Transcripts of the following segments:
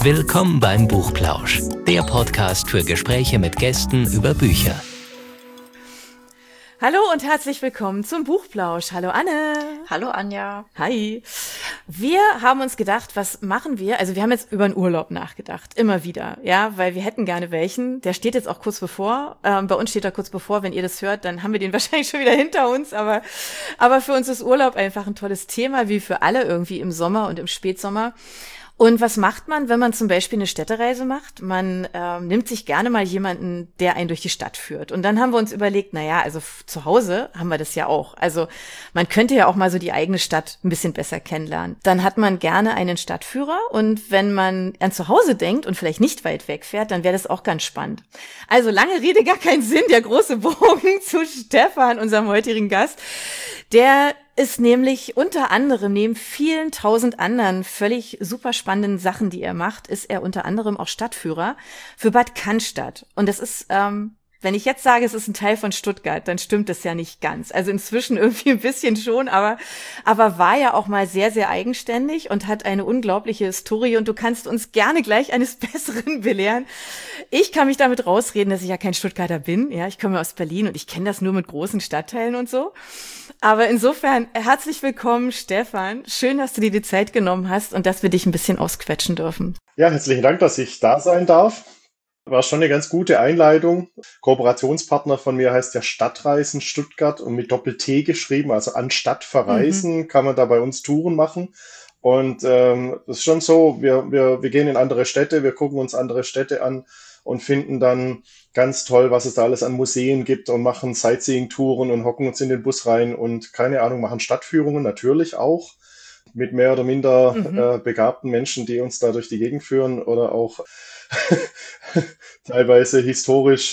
Willkommen beim Buchplausch, der Podcast für Gespräche mit Gästen über Bücher. Hallo und herzlich willkommen zum Buchplausch. Hallo Anne. Hallo Anja. Hi. Wir haben uns gedacht, was machen wir? Also wir haben jetzt über einen Urlaub nachgedacht, immer wieder, ja, weil wir hätten gerne welchen. Der steht jetzt auch kurz bevor. Bei uns steht er kurz bevor. Wenn ihr das hört, dann haben wir den wahrscheinlich schon wieder hinter uns. Aber für uns ist Urlaub einfach ein tolles Thema, wie für alle irgendwie im Sommer und im Spätsommer. Und was macht man, wenn man zum Beispiel eine Städtereise macht? Man nimmt sich gerne mal jemanden, der einen durch die Stadt führt. Und dann haben wir uns überlegt, also zu Hause haben wir das ja auch. Also man könnte ja auch mal so die eigene Stadt ein bisschen besser kennenlernen. Dann hat man gerne einen Stadtführer. Und wenn man an zu Hause denkt und vielleicht nicht weit weg fährt, dann wäre das auch ganz spannend. Also lange Rede, gar keinen Sinn. Der große Bogen zu Stefan, unserem heutigen Gast. Der ist nämlich unter anderem, neben vielen tausend anderen völlig super spannenden Sachen, die er macht, ist er unter anderem auch Stadtführer für Bad Cannstatt. Und das ist, wenn ich jetzt sage, es ist ein Teil von Stuttgart, dann stimmt das ja nicht ganz. Also inzwischen irgendwie ein bisschen schon, aber war ja auch mal sehr, sehr eigenständig und hat eine unglaubliche Historie. Und du kannst uns gerne gleich eines Besseren belehren. Ich kann mich damit rausreden, dass ich ja kein Stuttgarter bin. Ja, ich komme aus Berlin und ich kenne das nur mit großen Stadtteilen und so. Aber insofern herzlich willkommen, Stefan. Schön, dass du dir die Zeit genommen hast und dass wir dich ein bisschen ausquetschen dürfen. Ja, herzlichen Dank, dass ich da sein darf. War schon eine ganz gute Einleitung. Kooperationspartner von mir heißt ja Stadtreisen Stuttgart und mit Doppel-T geschrieben, also anstatt verreisen kann man da bei uns Touren machen. Und das ist schon so, wir gehen in andere Städte, wir gucken uns andere Städte an und finden dann ganz toll, was es da alles an Museen gibt und machen Sightseeing-Touren und hocken uns in den Bus rein und keine Ahnung, machen Stadtführungen natürlich auch mit mehr oder minder begabten Menschen, die uns da durch die Gegend führen oder auch teilweise historisch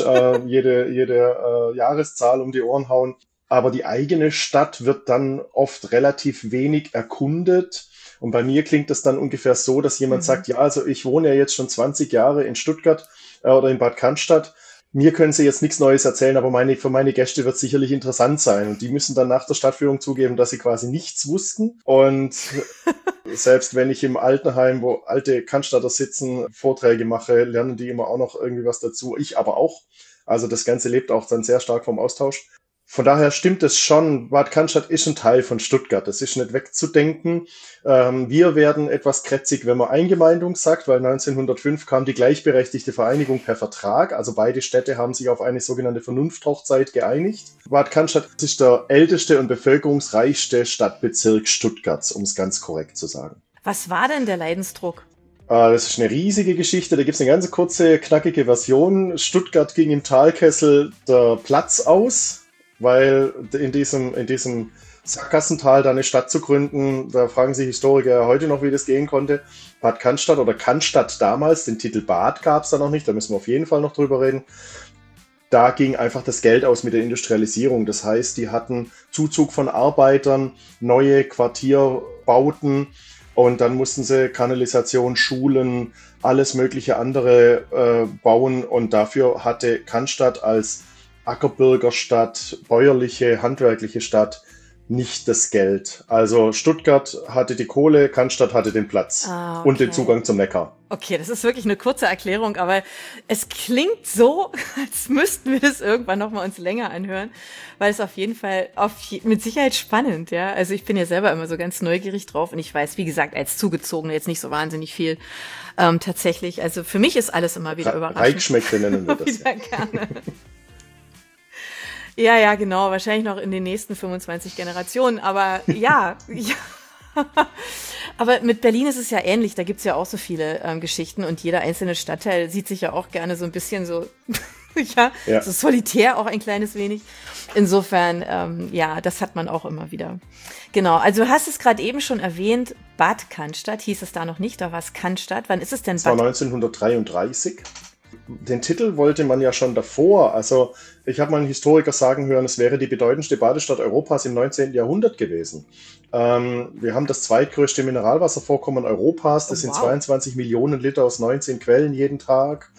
jede Jahreszahl um die Ohren hauen. Aber die eigene Stadt wird dann oft relativ wenig erkundet. Und bei mir klingt das dann ungefähr so, dass jemand sagt, ja, also ich wohne ja jetzt schon 20 Jahre in Stuttgart oder in Bad Cannstatt. Mir können Sie jetzt nichts Neues erzählen, aber für meine Gäste wird es sicherlich interessant sein. Und die müssen dann nach der Stadtführung zugeben, dass sie quasi nichts wussten. Und selbst wenn ich im Altenheim, wo alte Cannstatter sitzen, Vorträge mache, lernen die immer auch noch irgendwie was dazu. Ich aber auch. Also das Ganze lebt auch dann sehr stark vom Austausch. Von daher stimmt es schon, Bad Cannstatt ist ein Teil von Stuttgart. Das ist nicht wegzudenken. Wir werden etwas krätzig, wenn man Eingemeindung sagt, weil 1905 kam die gleichberechtigte Vereinigung per Vertrag. Also beide Städte haben sich auf eine sogenannte Vernunfthochzeit geeinigt. Bad Cannstatt ist der älteste und bevölkerungsreichste Stadtbezirk Stuttgarts, um es ganz korrekt zu sagen. Was war denn der Leidensdruck? Das ist eine riesige Geschichte. Da gibt es eine ganz kurze, knackige Version. Stuttgart ging im Talkessel der Platz aus, weil in diesem Sackgassental da eine Stadt zu gründen, da fragen sich Historiker heute noch, wie das gehen konnte. Bad Cannstatt oder Cannstatt damals, den Titel Bad gab es da noch nicht, da müssen wir auf jeden Fall noch drüber reden. Da ging einfach das Geld aus mit der Industrialisierung. Das heißt, die hatten Zuzug von Arbeitern, neue Quartierbauten und dann mussten sie Kanalisation, Schulen, alles mögliche andere bauen und dafür hatte Cannstatt als Ackerbürgerstadt, bäuerliche, handwerkliche Stadt, nicht das Geld. Also Stuttgart hatte die Kohle, Cannstatt hatte den Platz und den Zugang zum Neckar. Okay, das ist wirklich eine kurze Erklärung, aber es klingt so, als müssten wir das irgendwann nochmal uns länger anhören, weil es auf jeden Fall mit Sicherheit spannend, ja. Also ich bin ja selber immer so ganz neugierig drauf und ich weiß, wie gesagt, als Zugezogene jetzt nicht so wahnsinnig viel tatsächlich. Also für mich ist alles immer wieder überraschend. Reichschmeckte nennen wir das. Wieder gerne. Ja, genau, wahrscheinlich noch in den nächsten 25 Generationen, aber ja. Aber mit Berlin ist es ja ähnlich, da gibt's ja auch so viele Geschichten und jeder einzelne Stadtteil sieht sich ja auch gerne so ein bisschen so, so solitär auch ein kleines wenig. Insofern, das hat man auch immer wieder. Genau, also du hast es gerade eben schon erwähnt, Bad Cannstatt, hieß es da noch nicht, da war es Cannstatt. Wann ist es denn? Das war 1933. Den Titel wollte man ja schon davor, also ich habe mal einen Historiker sagen hören, es wäre die bedeutendste Badestadt Europas im 19. Jahrhundert gewesen. Wir haben das zweitgrößte Mineralwasservorkommen Europas, das sind 22 Millionen Liter aus 19 Quellen jeden Tag.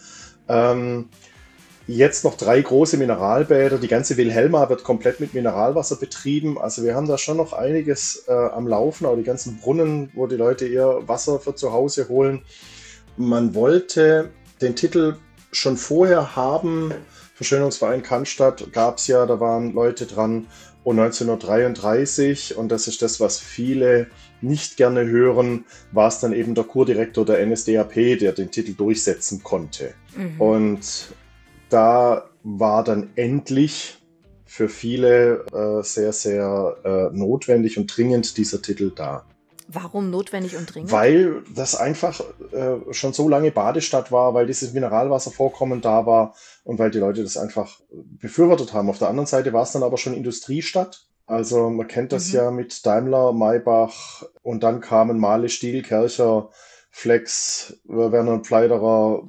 Jetzt noch 3 große Mineralbäder, die ganze Wilhelma wird komplett mit Mineralwasser betrieben, also wir haben da schon noch einiges am Laufen, auch die ganzen Brunnen, wo die Leute ihr Wasser für zu Hause holen. Man wollte den Titel schon vorher haben. Verschönerungsverein Cannstatt gab es ja, da waren Leute dran. Und 1933, und das ist das, was viele nicht gerne hören, war es dann eben der Kurdirektor der NSDAP, der den Titel durchsetzen konnte. Und da war dann endlich für viele sehr, sehr notwendig und dringend dieser Titel da. Warum notwendig und dringend? Weil das einfach schon so lange Badestadt war, weil dieses Mineralwasservorkommen da war und weil die Leute das einfach befürwortet haben. Auf der anderen Seite war es dann aber schon Industriestadt. Also man kennt das ja mit Daimler, Maybach und dann kamen Mahle, Stihl, Kärcher, Flex, Werner und Pfleiderer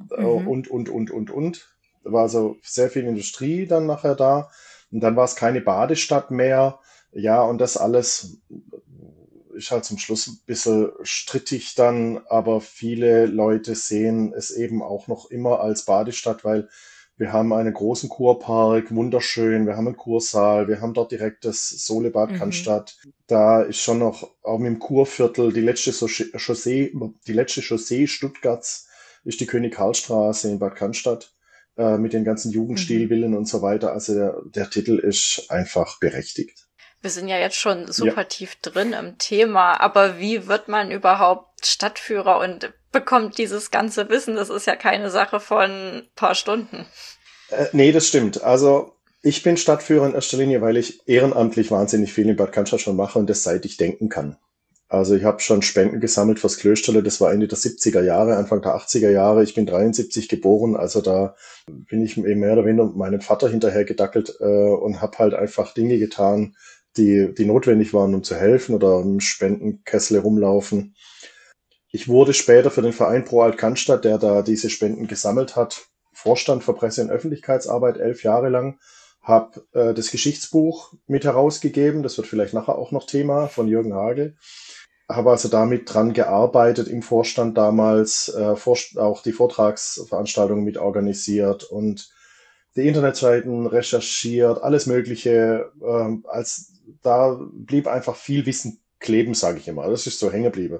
und. Da war also sehr viel Industrie dann nachher da. Und dann war es keine Badestadt mehr. Ja, und das alles ist halt zum Schluss ein bisschen strittig dann, aber viele Leute sehen es eben auch noch immer als Badestadt, weil wir haben einen großen Kurpark, wunderschön, wir haben einen Kursaal, wir haben dort direkt das Solebad Cannstatt. Da ist schon noch, auch mit dem Kurviertel, die letzte Chaussee Stuttgarts ist die König-Karl-Straße in Bad Cannstatt, mit den ganzen Jugendstilvillen und so weiter. Also der Titel ist einfach berechtigt. Wir sind ja jetzt schon super tief drin im Thema, aber wie wird man überhaupt Stadtführer und bekommt dieses ganze Wissen? Das ist ja keine Sache von ein paar Stunden. Nee, das stimmt. Also ich bin Stadtführer in erster Linie, weil ich ehrenamtlich wahnsinnig viel in Bad Cannstatt schon mache und das seit ich denken kann. Also ich habe schon Spenden gesammelt fürs Klösterle, das war Ende der 70er Jahre, Anfang der 80er Jahre. Ich bin 73 geboren, also da bin ich mehr oder weniger meinem Vater hinterher gedackelt und habe halt einfach Dinge getan, die notwendig waren, um zu helfen oder im Spendenkessel rumlaufen. Ich wurde später für den Verein Pro Alt Cannstatt, der da diese Spenden gesammelt hat, Vorstand für Presse- und Öffentlichkeitsarbeit 11 Jahre lang, habe das Geschichtsbuch mit herausgegeben, das wird vielleicht nachher auch noch Thema, von Jürgen Hagel. Habe also damit dran gearbeitet im Vorstand damals, auch die Vortragsveranstaltungen mit organisiert und die Internetseiten recherchiert, alles Mögliche. Da blieb einfach viel Wissen kleben, sage ich immer. Das ist so hängen geblieben.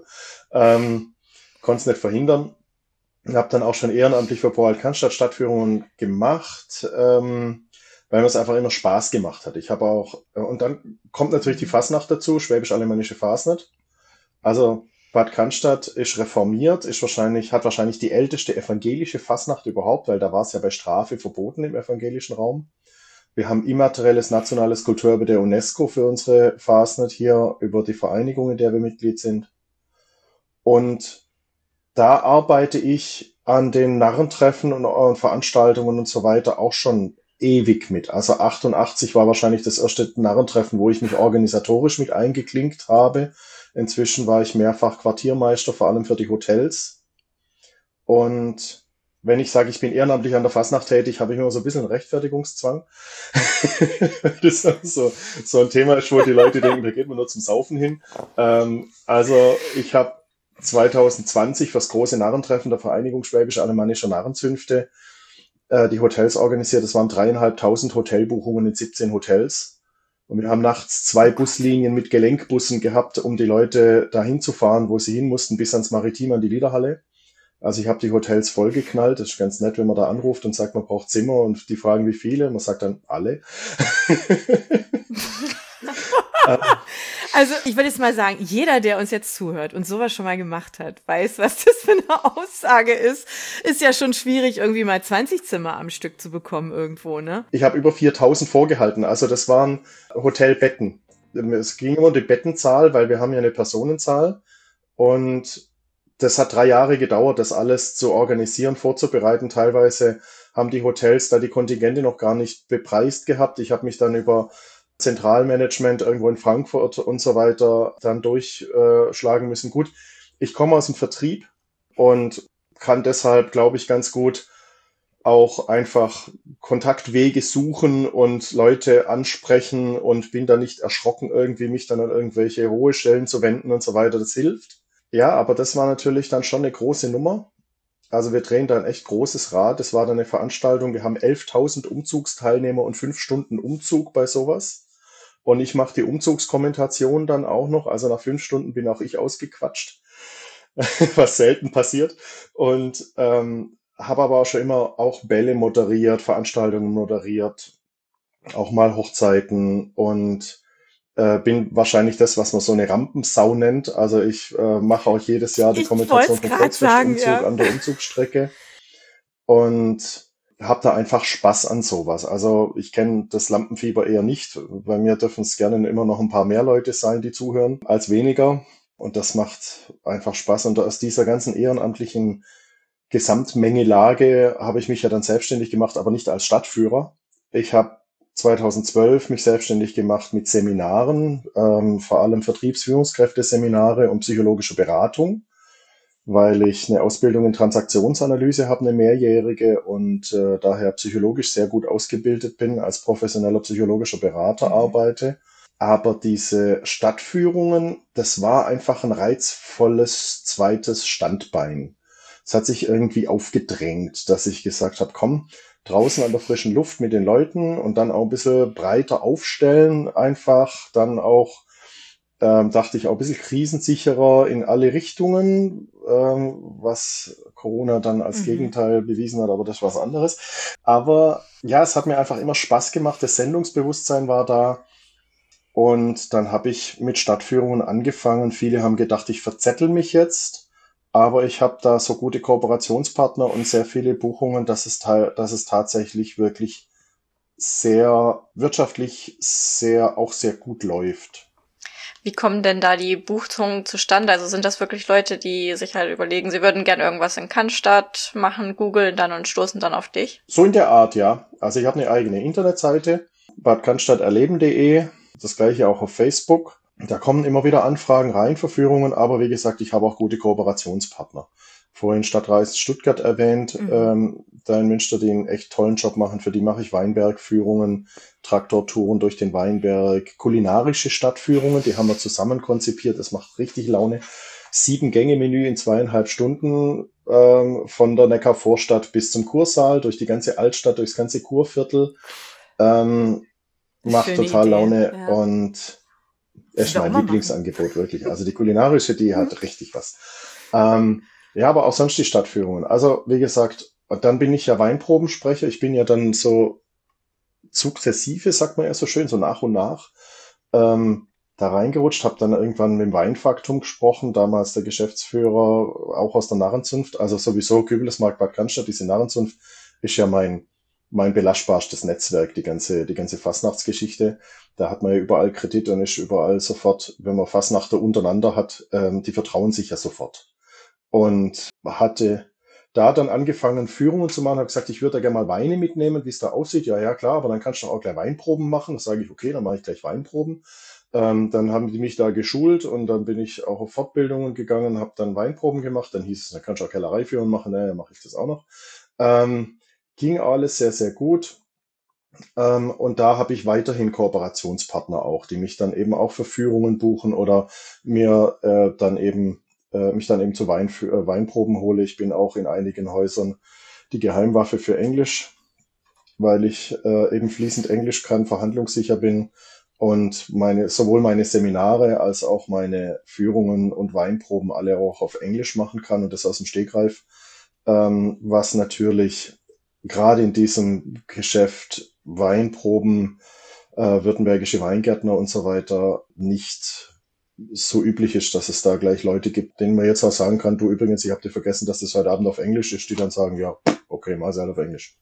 Konnte es nicht verhindern. Ich habe dann auch schon ehrenamtlich für Pro Alt Cannstatt Stadtführungen gemacht, weil mir es einfach immer Spaß gemacht hat. Ich habe auch, und dann kommt natürlich die Fasnacht dazu, Schwäbisch-Alemannische Fasnacht. Also Bad Cannstatt ist reformiert, hat wahrscheinlich die älteste evangelische Fasnacht überhaupt, weil da war es ja bei Strafe verboten im evangelischen Raum. Wir haben immaterielles nationales Kulturerbe der UNESCO für unsere Fasnacht hier über die Vereinigung, in der wir Mitglied sind. Und da arbeite ich an den Narrentreffen und Veranstaltungen und so weiter auch schon ewig mit. Also 88 war wahrscheinlich das erste Narrentreffen, wo ich mich organisatorisch mit eingeklinkt habe. Inzwischen war ich mehrfach Quartiermeister, vor allem für die Hotels. Und wenn ich sage, ich bin ehrenamtlich an der Fasnacht tätig, habe ich immer so ein bisschen einen Rechtfertigungszwang. Das ist so ein Thema, wo die Leute denken, da geht man nur zum Saufen hin. Also ich habe 2020 fürs große Narrentreffen der Vereinigung Schwäbisch-Alemannischer Narrenzünfte die Hotels organisiert. Das waren 3.500 Hotelbuchungen in 17 Hotels. Und wir haben nachts 2 Buslinien mit Gelenkbussen gehabt, um die Leute dahin zu fahren, wo sie hin mussten, bis ans Maritim, an die Liederhalle. Also ich habe die Hotels vollgeknallt. Das ist ganz nett, wenn man da anruft und sagt, man braucht Zimmer und die fragen, wie viele. Man sagt dann, alle. Also ich würde jetzt mal sagen, jeder, der uns jetzt zuhört und sowas schon mal gemacht hat, weiß, was das für eine Aussage ist. Ist ja schon schwierig, irgendwie mal 20 Zimmer am Stück zu bekommen irgendwo, ne? Ich habe über 4.000 vorgehalten. Also das waren Hotelbetten. Es ging immer um die Bettenzahl, weil wir haben ja eine Personenzahl. Und das hat 3 Jahre gedauert, das alles zu organisieren, vorzubereiten. Teilweise haben die Hotels da die Kontingente noch gar nicht bepreist gehabt. Ich habe mich dann über Zentralmanagement irgendwo in Frankfurt und so weiter dann durchschlagen müssen. Gut, ich komme aus dem Vertrieb und kann deshalb, glaube ich, ganz gut auch einfach Kontaktwege suchen und Leute ansprechen und bin da nicht erschrocken, irgendwie mich dann an irgendwelche hohe Stellen zu wenden und so weiter. Das hilft. Ja, aber das war natürlich dann schon eine große Nummer. Also wir drehen da ein echt großes Rad. Das war dann eine Veranstaltung. Wir haben 11.000 Umzugsteilnehmer und 5 Stunden Umzug bei sowas. Und ich mache die Umzugskommentation dann auch noch. Also nach 5 Stunden bin auch ich ausgequatscht. was selten passiert. Und habe aber auch schon immer auch Bälle moderiert, Veranstaltungen moderiert, auch mal Hochzeiten und bin wahrscheinlich das, was man so eine Rampensau nennt. Also ich mache auch jedes Jahr die Ich Kommutation wollt's vom grad sagen, Volksfestumzug ja. an der Umzugsstrecke und habe da einfach Spaß an sowas. Also ich kenne das Lampenfieber eher nicht. Bei mir dürfen es gerne immer noch ein paar mehr Leute sein, die zuhören, als weniger. Und das macht einfach Spaß. Und aus dieser ganzen ehrenamtlichen Gesamtmengelage habe ich mich ja dann selbstständig gemacht, aber nicht als Stadtführer. Ich habe 2012 mich selbstständig gemacht mit Seminaren, vor allem Vertriebsführungskräfteseminare und psychologische Beratung, weil ich eine Ausbildung in Transaktionsanalyse habe, eine mehrjährige und daher psychologisch sehr gut ausgebildet bin, als professioneller psychologischer Berater arbeite. Aber diese Stadtführungen, das war einfach ein reizvolles zweites Standbein. Es hat sich irgendwie aufgedrängt, dass ich gesagt habe, komm, draußen an der frischen Luft mit den Leuten und dann auch ein bisschen breiter aufstellen, einfach dann auch, dachte ich, auch ein bisschen krisensicherer in alle Richtungen, was Corona dann als Gegenteil bewiesen hat, aber das war was anderes. Aber ja, es hat mir einfach immer Spaß gemacht, das Sendungsbewusstsein war da. Und dann habe ich mit Stadtführungen angefangen. Viele haben gedacht, ich verzettel mich jetzt. Aber ich habe da so gute Kooperationspartner und sehr viele Buchungen, dass es tatsächlich wirklich sehr wirtschaftlich auch sehr gut läuft. Wie kommen denn da die Buchungen zustande? Also sind das wirklich Leute, die sich halt überlegen, sie würden gern irgendwas in Cannstatt machen, googeln dann und stoßen dann auf dich? So in der Art, ja. Also ich habe eine eigene Internetseite, badcannstatterleben.de, das gleiche auch auf Facebook. Da kommen immer wieder Anfragen rein, Verführungen, aber wie gesagt, ich habe auch gute Kooperationspartner. Vorhin Stadtreisen Stuttgart erwähnt, da in Münster, die einen echt tollen Job machen. Für die mache ich Weinbergführungen, Traktortouren durch den Weinberg, kulinarische Stadtführungen, die haben wir zusammen konzipiert. Das macht richtig Laune. 7-Gänge-Menü in 2,5 Stunden, von der Neckarvorstadt bis zum Kursaal, durch die ganze Altstadt, durchs ganze Kurviertel. Macht total Idee, Laune ja. Und ist mein Lieblingsangebot, wirklich. Also die kulinarische, die hat richtig was. Ja, aber auch sonst die Stadtführungen. Also, wie gesagt, dann bin ich ja Weinprobensprecher. Ich bin ja dann so sukzessive, sagt man ja so schön, so nach und nach da reingerutscht, habe dann irgendwann mit dem Weinfaktum gesprochen, damals der Geschäftsführer, auch aus der Narrenzunft, also sowieso Kübelesmarkt Bad Cannstatt, diese Narrenzunft ist ja mein belastbarstes Netzwerk, die ganze Fastnachtsgeschichte. Da hat man ja überall Kredit und ist überall sofort, wenn man Fastnachter untereinander hat, die vertrauen sich ja sofort. Und hatte da dann angefangen, Führungen zu machen, habe gesagt, ich würde da gerne mal Weine mitnehmen, wie es da aussieht. Ja, klar, aber dann kannst du auch gleich Weinproben machen. Das sage ich, okay, dann mache ich gleich Weinproben. Dann haben die mich da geschult und dann bin ich auch auf Fortbildungen gegangen, habe dann Weinproben gemacht. Dann hieß es, dann kannst du auch Kellereiführungen machen. Naja, mache ich das auch noch. Ging alles sehr, sehr gut. Und da habe ich weiterhin Kooperationspartner auch, die mich dann eben auch für Führungen buchen oder mir mich dann eben zu Weinproben hole. Ich bin auch in einigen Häusern die Geheimwaffe für Englisch, weil ich eben fließend Englisch kann, verhandlungssicher bin und sowohl meine Seminare als auch meine Führungen und Weinproben alle auch auf Englisch machen kann und das aus dem Stegreif, was natürlich gerade in diesem Geschäft Weinproben, württembergische Weingärtner und so weiter nicht so üblich ist, dass es da gleich Leute gibt, denen man jetzt auch sagen kann, du übrigens, ich habe dir vergessen, dass das heute Abend auf Englisch ist, die dann sagen, ja, okay, mal halt auf Englisch.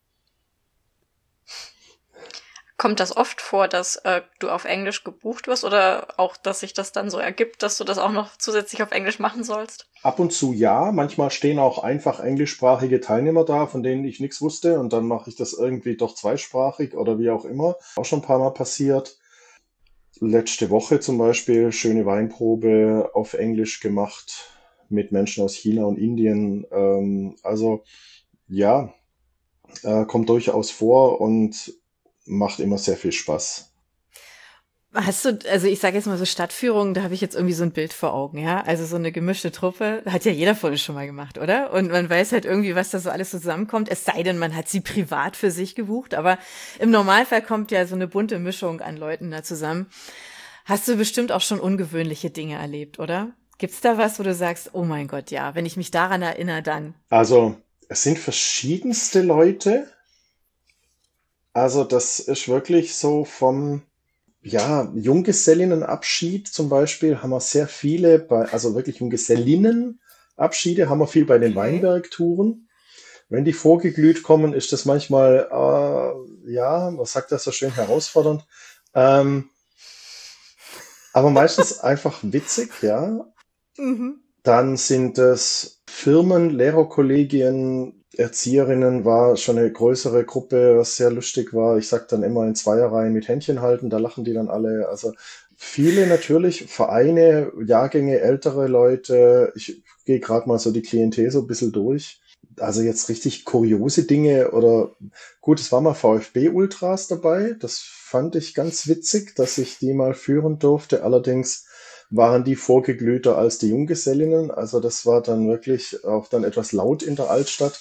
Kommt das oft vor, dass du auf Englisch gebucht wirst oder auch, dass sich das dann so ergibt, dass du das auch noch zusätzlich auf Englisch machen sollst? Ab und zu ja, manchmal stehen auch einfach englischsprachige Teilnehmer da, von denen ich nichts wusste und dann mache ich das irgendwie doch zweisprachig oder wie auch immer. Auch schon ein paar Mal passiert. Letzte Woche zum Beispiel schöne Weinprobe auf Englisch gemacht mit Menschen aus China und Indien. Also ja, kommt durchaus vor und macht immer sehr viel Spaß. Hast du, also ich sage jetzt mal so Stadtführungen, da habe ich jetzt irgendwie so ein Bild vor Augen, ja? Also so eine gemischte Truppe, hat ja jeder von uns schon mal gemacht, oder? Und man weiß halt irgendwie, was da so alles zusammenkommt, es sei denn, man hat sie privat für sich gebucht, aber im Normalfall kommt ja so eine bunte Mischung an Leuten da zusammen. Hast du bestimmt auch schon ungewöhnliche Dinge erlebt, oder? Gibt's da was, wo du sagst, oh mein Gott, ja, wenn ich mich daran erinnere, dann. Also, es sind verschiedenste Leute. Also, das ist wirklich so vom, ja, Junggesellinnenabschied zum Beispiel haben wir sehr viele, also wirklich Junggesellinnenabschiede haben wir viel bei den Weinbergtouren. Wenn die vorgeglüht kommen, ist das manchmal, ja, was sagt das so schön, herausfordernd. Aber meistens einfach witzig, ja. Mhm. Dann sind es Firmen, Lehrerkollegien, Erzieherinnen, war schon eine größere Gruppe, was sehr lustig war. Ich sag dann immer in Zweierreihen mit Händchen halten, da lachen die dann alle. Also viele natürlich, Vereine, Jahrgänge, ältere Leute. Ich gehe gerade mal so die Klientel so ein bisschen durch. Also jetzt richtig kuriose Dinge oder gut, es war mal VfB-Ultras dabei. Das fand ich ganz witzig, dass ich die mal führen durfte. Allerdings waren die vorgeglühter als die Junggesellinnen. Also das war dann wirklich auch dann etwas laut in der Altstadt.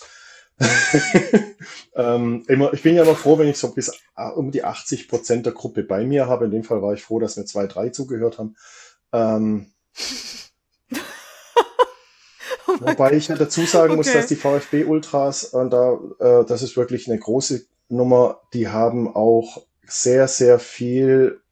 Ich bin ja immer froh, wenn ich so bis um die 80% der Gruppe bei mir habe. In dem Fall war ich froh, dass mir 2, 3 zugehört haben. Wobei ich ja dazu sagen muss, dass die VfB-Ultras, das ist wirklich eine große Nummer, die haben auch sehr, sehr viel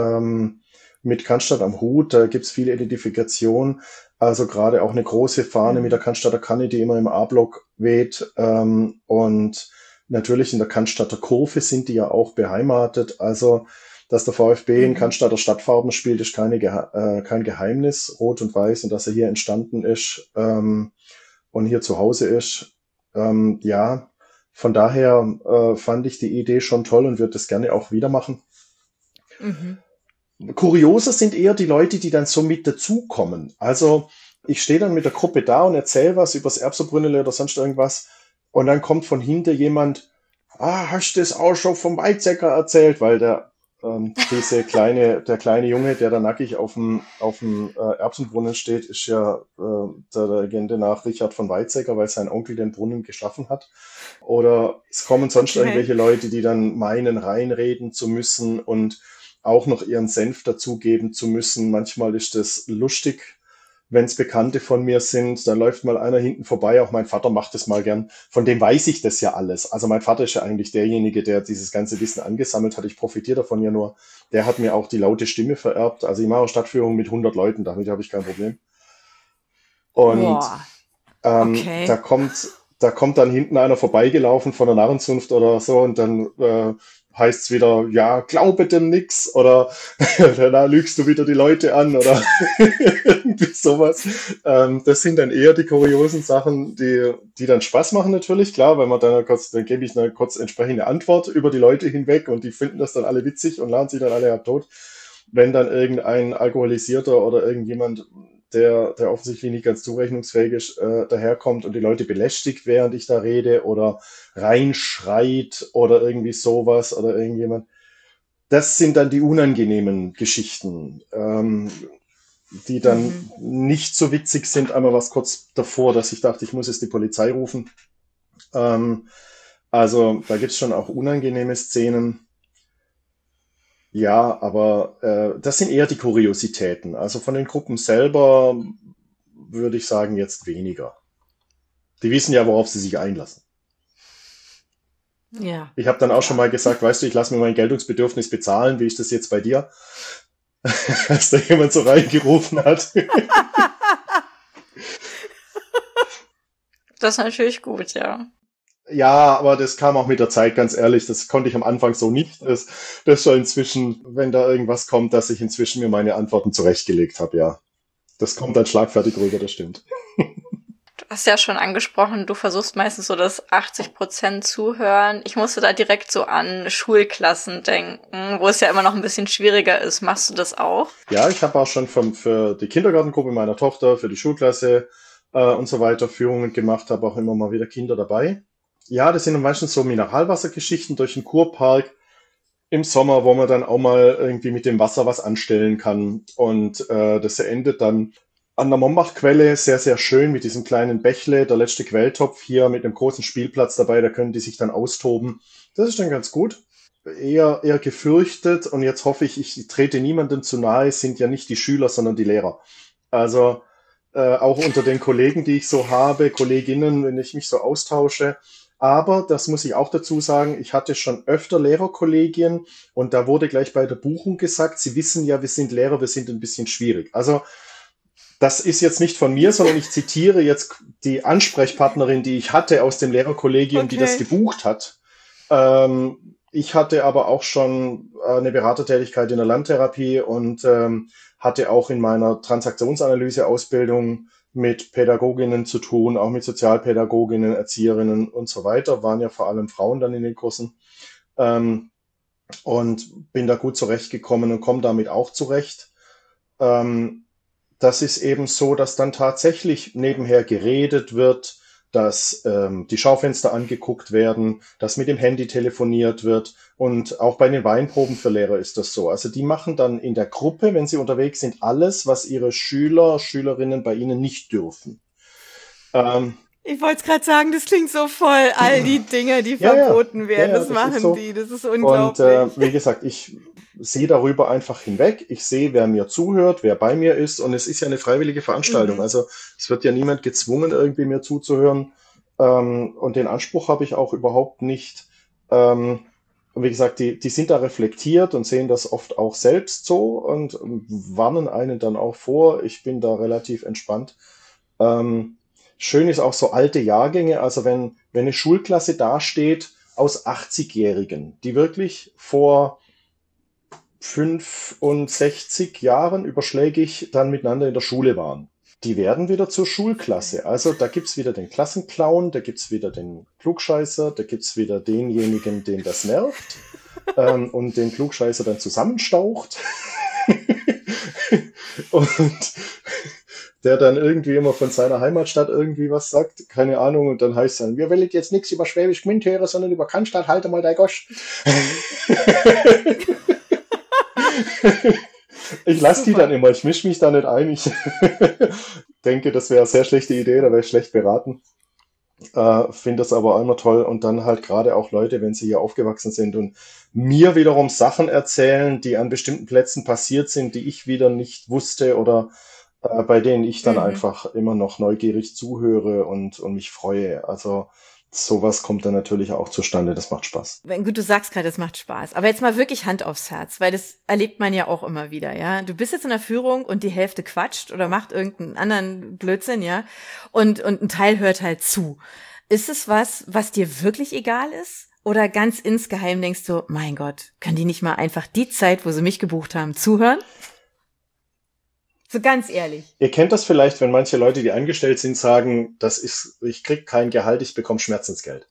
mit Cannstatt am Hut. Da gibt's viele Identifikation. Also gerade auch eine große Fahne mit der Cannstatter Kanne, die immer im A-Block weht. Und natürlich in der Cannstatter Kurve sind die ja auch beheimatet. Also, dass der VfB in Cannstatter Stadtfarben spielt, ist kein Geheimnis, rot und weiß. Und dass er hier entstanden ist und hier zu Hause ist. Ja, von daher fand ich die Idee schon toll und würde das gerne auch wieder machen. Mhm. Kurioser sind eher die Leute, die dann so mit dazukommen. Also ich stehe dann mit der Gruppe da und erzähle was übers Erbsenbrünnele oder sonst irgendwas und dann kommt von hinten jemand, hast du das auch schon vom Weizsäcker erzählt? Weil der kleine Junge, der da nackig auf dem Erbsenbrunnen steht, ist ja der Legende nach Richard von Weizsäcker, weil sein Onkel den Brunnen geschaffen hat. Oder es kommen sonst irgendwelche Leute, die dann meinen, reinreden zu müssen und auch noch ihren Senf dazugeben zu müssen. Manchmal ist das lustig, wenn es Bekannte von mir sind. Dann läuft mal einer hinten vorbei. Auch mein Vater macht das mal gern. Von dem weiß ich das ja alles. Also mein Vater ist ja eigentlich derjenige, der dieses ganze Wissen angesammelt hat. Ich profitiere davon ja nur. Der hat mir auch die laute Stimme vererbt. Also ich mache Stadtführungen mit 100 Leuten. Damit habe ich kein Problem. Und da kommt dann hinten einer vorbeigelaufen von der Narrenzunft oder so und dann heißt es wieder, ja, glaube dem nix oder da lügst du wieder die Leute an oder irgendwie sowas. Das sind dann eher die kuriosen Sachen, die dann Spaß machen natürlich, klar, weil man dann gebe ich eine kurz entsprechende Antwort über die Leute hinweg und die finden das dann alle witzig und lachen sich dann alle tot. Wenn dann irgendein Alkoholisierter oder irgendjemand, der offensichtlich nicht ganz zurechnungsfähig ist, daherkommt und die Leute belästigt, während ich da rede oder reinschreit oder irgendwie sowas oder irgendjemand. Das sind dann die unangenehmen Geschichten, die dann nicht so witzig sind. Einmal was kurz davor, dass ich dachte, ich muss jetzt die Polizei rufen. Also da gibt's schon auch unangenehme Szenen. Ja, aber das sind eher die Kuriositäten. Also von den Gruppen selber würde ich sagen, jetzt weniger. Die wissen ja, worauf sie sich einlassen. Ja. Ich habe dann auch schon mal gesagt, weißt du, ich lasse mir mein Geltungsbedürfnis bezahlen. Wie ist das jetzt bei dir? Als da jemand so reingerufen hat. Das ist natürlich gut, ja. Ja, aber das kam auch mit der Zeit, ganz ehrlich. Das konnte ich am Anfang so nicht. Das schon inzwischen, wenn da irgendwas kommt, dass ich inzwischen mir meine Antworten zurechtgelegt habe, ja. Das kommt dann schlagfertig rüber, das stimmt. Du hast ja schon angesprochen, du versuchst meistens so das 80% Zuhören. Ich musste da direkt so an Schulklassen denken, wo es ja immer noch ein bisschen schwieriger ist. Machst du das auch? Ja, ich habe auch schon für die Kindergartengruppe meiner Tochter, für die Schulklasse und so weiter Führungen gemacht, habe auch immer mal wieder Kinder dabei. Ja, das sind meistens so Mineralwassergeschichten durch den Kurpark im Sommer, wo man dann auch mal irgendwie mit dem Wasser was anstellen kann. Und das endet dann an der Mombachquelle, sehr, sehr schön mit diesem kleinen Bächle, der letzte Quelltopf hier mit einem großen Spielplatz dabei, da können die sich dann austoben. Das ist dann ganz gut. Eher gefürchtet und jetzt hoffe ich trete niemandem zu nahe, sind ja nicht die Schüler, sondern die Lehrer. Also auch unter den Kollegen, die ich so habe, Kolleginnen, wenn ich mich so austausche. Aber, das muss ich auch dazu sagen, ich hatte schon öfter Lehrerkollegien und da wurde gleich bei der Buchung gesagt, Sie wissen ja, wir sind Lehrer, wir sind ein bisschen schwierig. Also, das ist jetzt nicht von mir, sondern ich zitiere jetzt die Ansprechpartnerin, die ich hatte aus dem Lehrerkollegium, die das gebucht hat. Ich hatte aber auch schon eine Beratertätigkeit in der Lerntherapie und hatte auch in meiner Transaktionsanalyse-Ausbildung mit Pädagoginnen zu tun, auch mit Sozialpädagoginnen, Erzieherinnen und so weiter. Waren ja vor allem Frauen dann in den Kursen. Und bin da gut zurechtgekommen und komme damit auch zurecht. Das ist eben so, dass dann tatsächlich nebenher geredet wird, dass die Schaufenster angeguckt werden, dass mit dem Handy telefoniert wird und auch bei den Weinproben für Lehrer ist das so. Also die machen dann in der Gruppe, wenn sie unterwegs sind, alles, was ihre Schüler, Schülerinnen bei ihnen nicht dürfen. Ich wollte es gerade sagen, das klingt so voll, all die Dinge, die verboten werden, das machen so. Das ist unglaublich. Und wie gesagt, ich sehe darüber einfach hinweg. Ich sehe, wer mir zuhört, wer bei mir ist. Und es ist ja eine freiwillige Veranstaltung. Also es wird ja niemand gezwungen, irgendwie mir zuzuhören. Und den Anspruch habe ich auch überhaupt nicht. Und wie gesagt, die sind da reflektiert und sehen das oft auch selbst so und warnen einen dann auch vor. Ich bin da relativ entspannt. Schön ist auch so alte Jahrgänge. Also wenn eine Schulklasse dasteht aus 80-Jährigen, die wirklich vor 65 Jahren überschlägig dann miteinander in der Schule waren. Die werden wieder zur Schulklasse. Also da gibt's wieder den Klassenclown, da gibt's wieder den Klugscheißer, da gibt's wieder denjenigen, den das nervt und den Klugscheißer dann zusammenstaucht. Und der dann irgendwie immer von seiner Heimatstadt irgendwie was sagt, keine Ahnung, und dann heißt es dann, wir wollen jetzt nichts über Schwäbisch Gmünd hören, sondern über Cannstatt, halte mal dein Gosch. Ich lasse die dann immer, ich mische mich da nicht ein. Ich denke, das wäre eine sehr schlechte Idee, da wäre ich schlecht beraten. Finde das aber auch immer toll. Und dann halt gerade auch Leute, wenn sie hier aufgewachsen sind und mir wiederum Sachen erzählen, die an bestimmten Plätzen passiert sind, die ich wieder nicht wusste oder bei denen ich dann einfach immer noch neugierig zuhöre und mich freue. Also sowas kommt dann natürlich auch zustande, das macht Spaß. Gut, du sagst gerade, das macht Spaß. Aber jetzt mal wirklich Hand aufs Herz, weil das erlebt man ja auch immer wieder, ja. Du bist jetzt in der Führung und die Hälfte quatscht oder macht irgendeinen anderen Blödsinn, ja. Und ein Teil hört halt zu. Ist es was dir wirklich egal ist? Oder ganz insgeheim denkst du, mein Gott, können die nicht mal einfach die Zeit, wo sie mich gebucht haben, zuhören? So ganz ehrlich. Ihr kennt das vielleicht, wenn manche Leute, die angestellt sind, sagen, ich krieg kein Gehalt, ich bekomme Schmerzensgeld.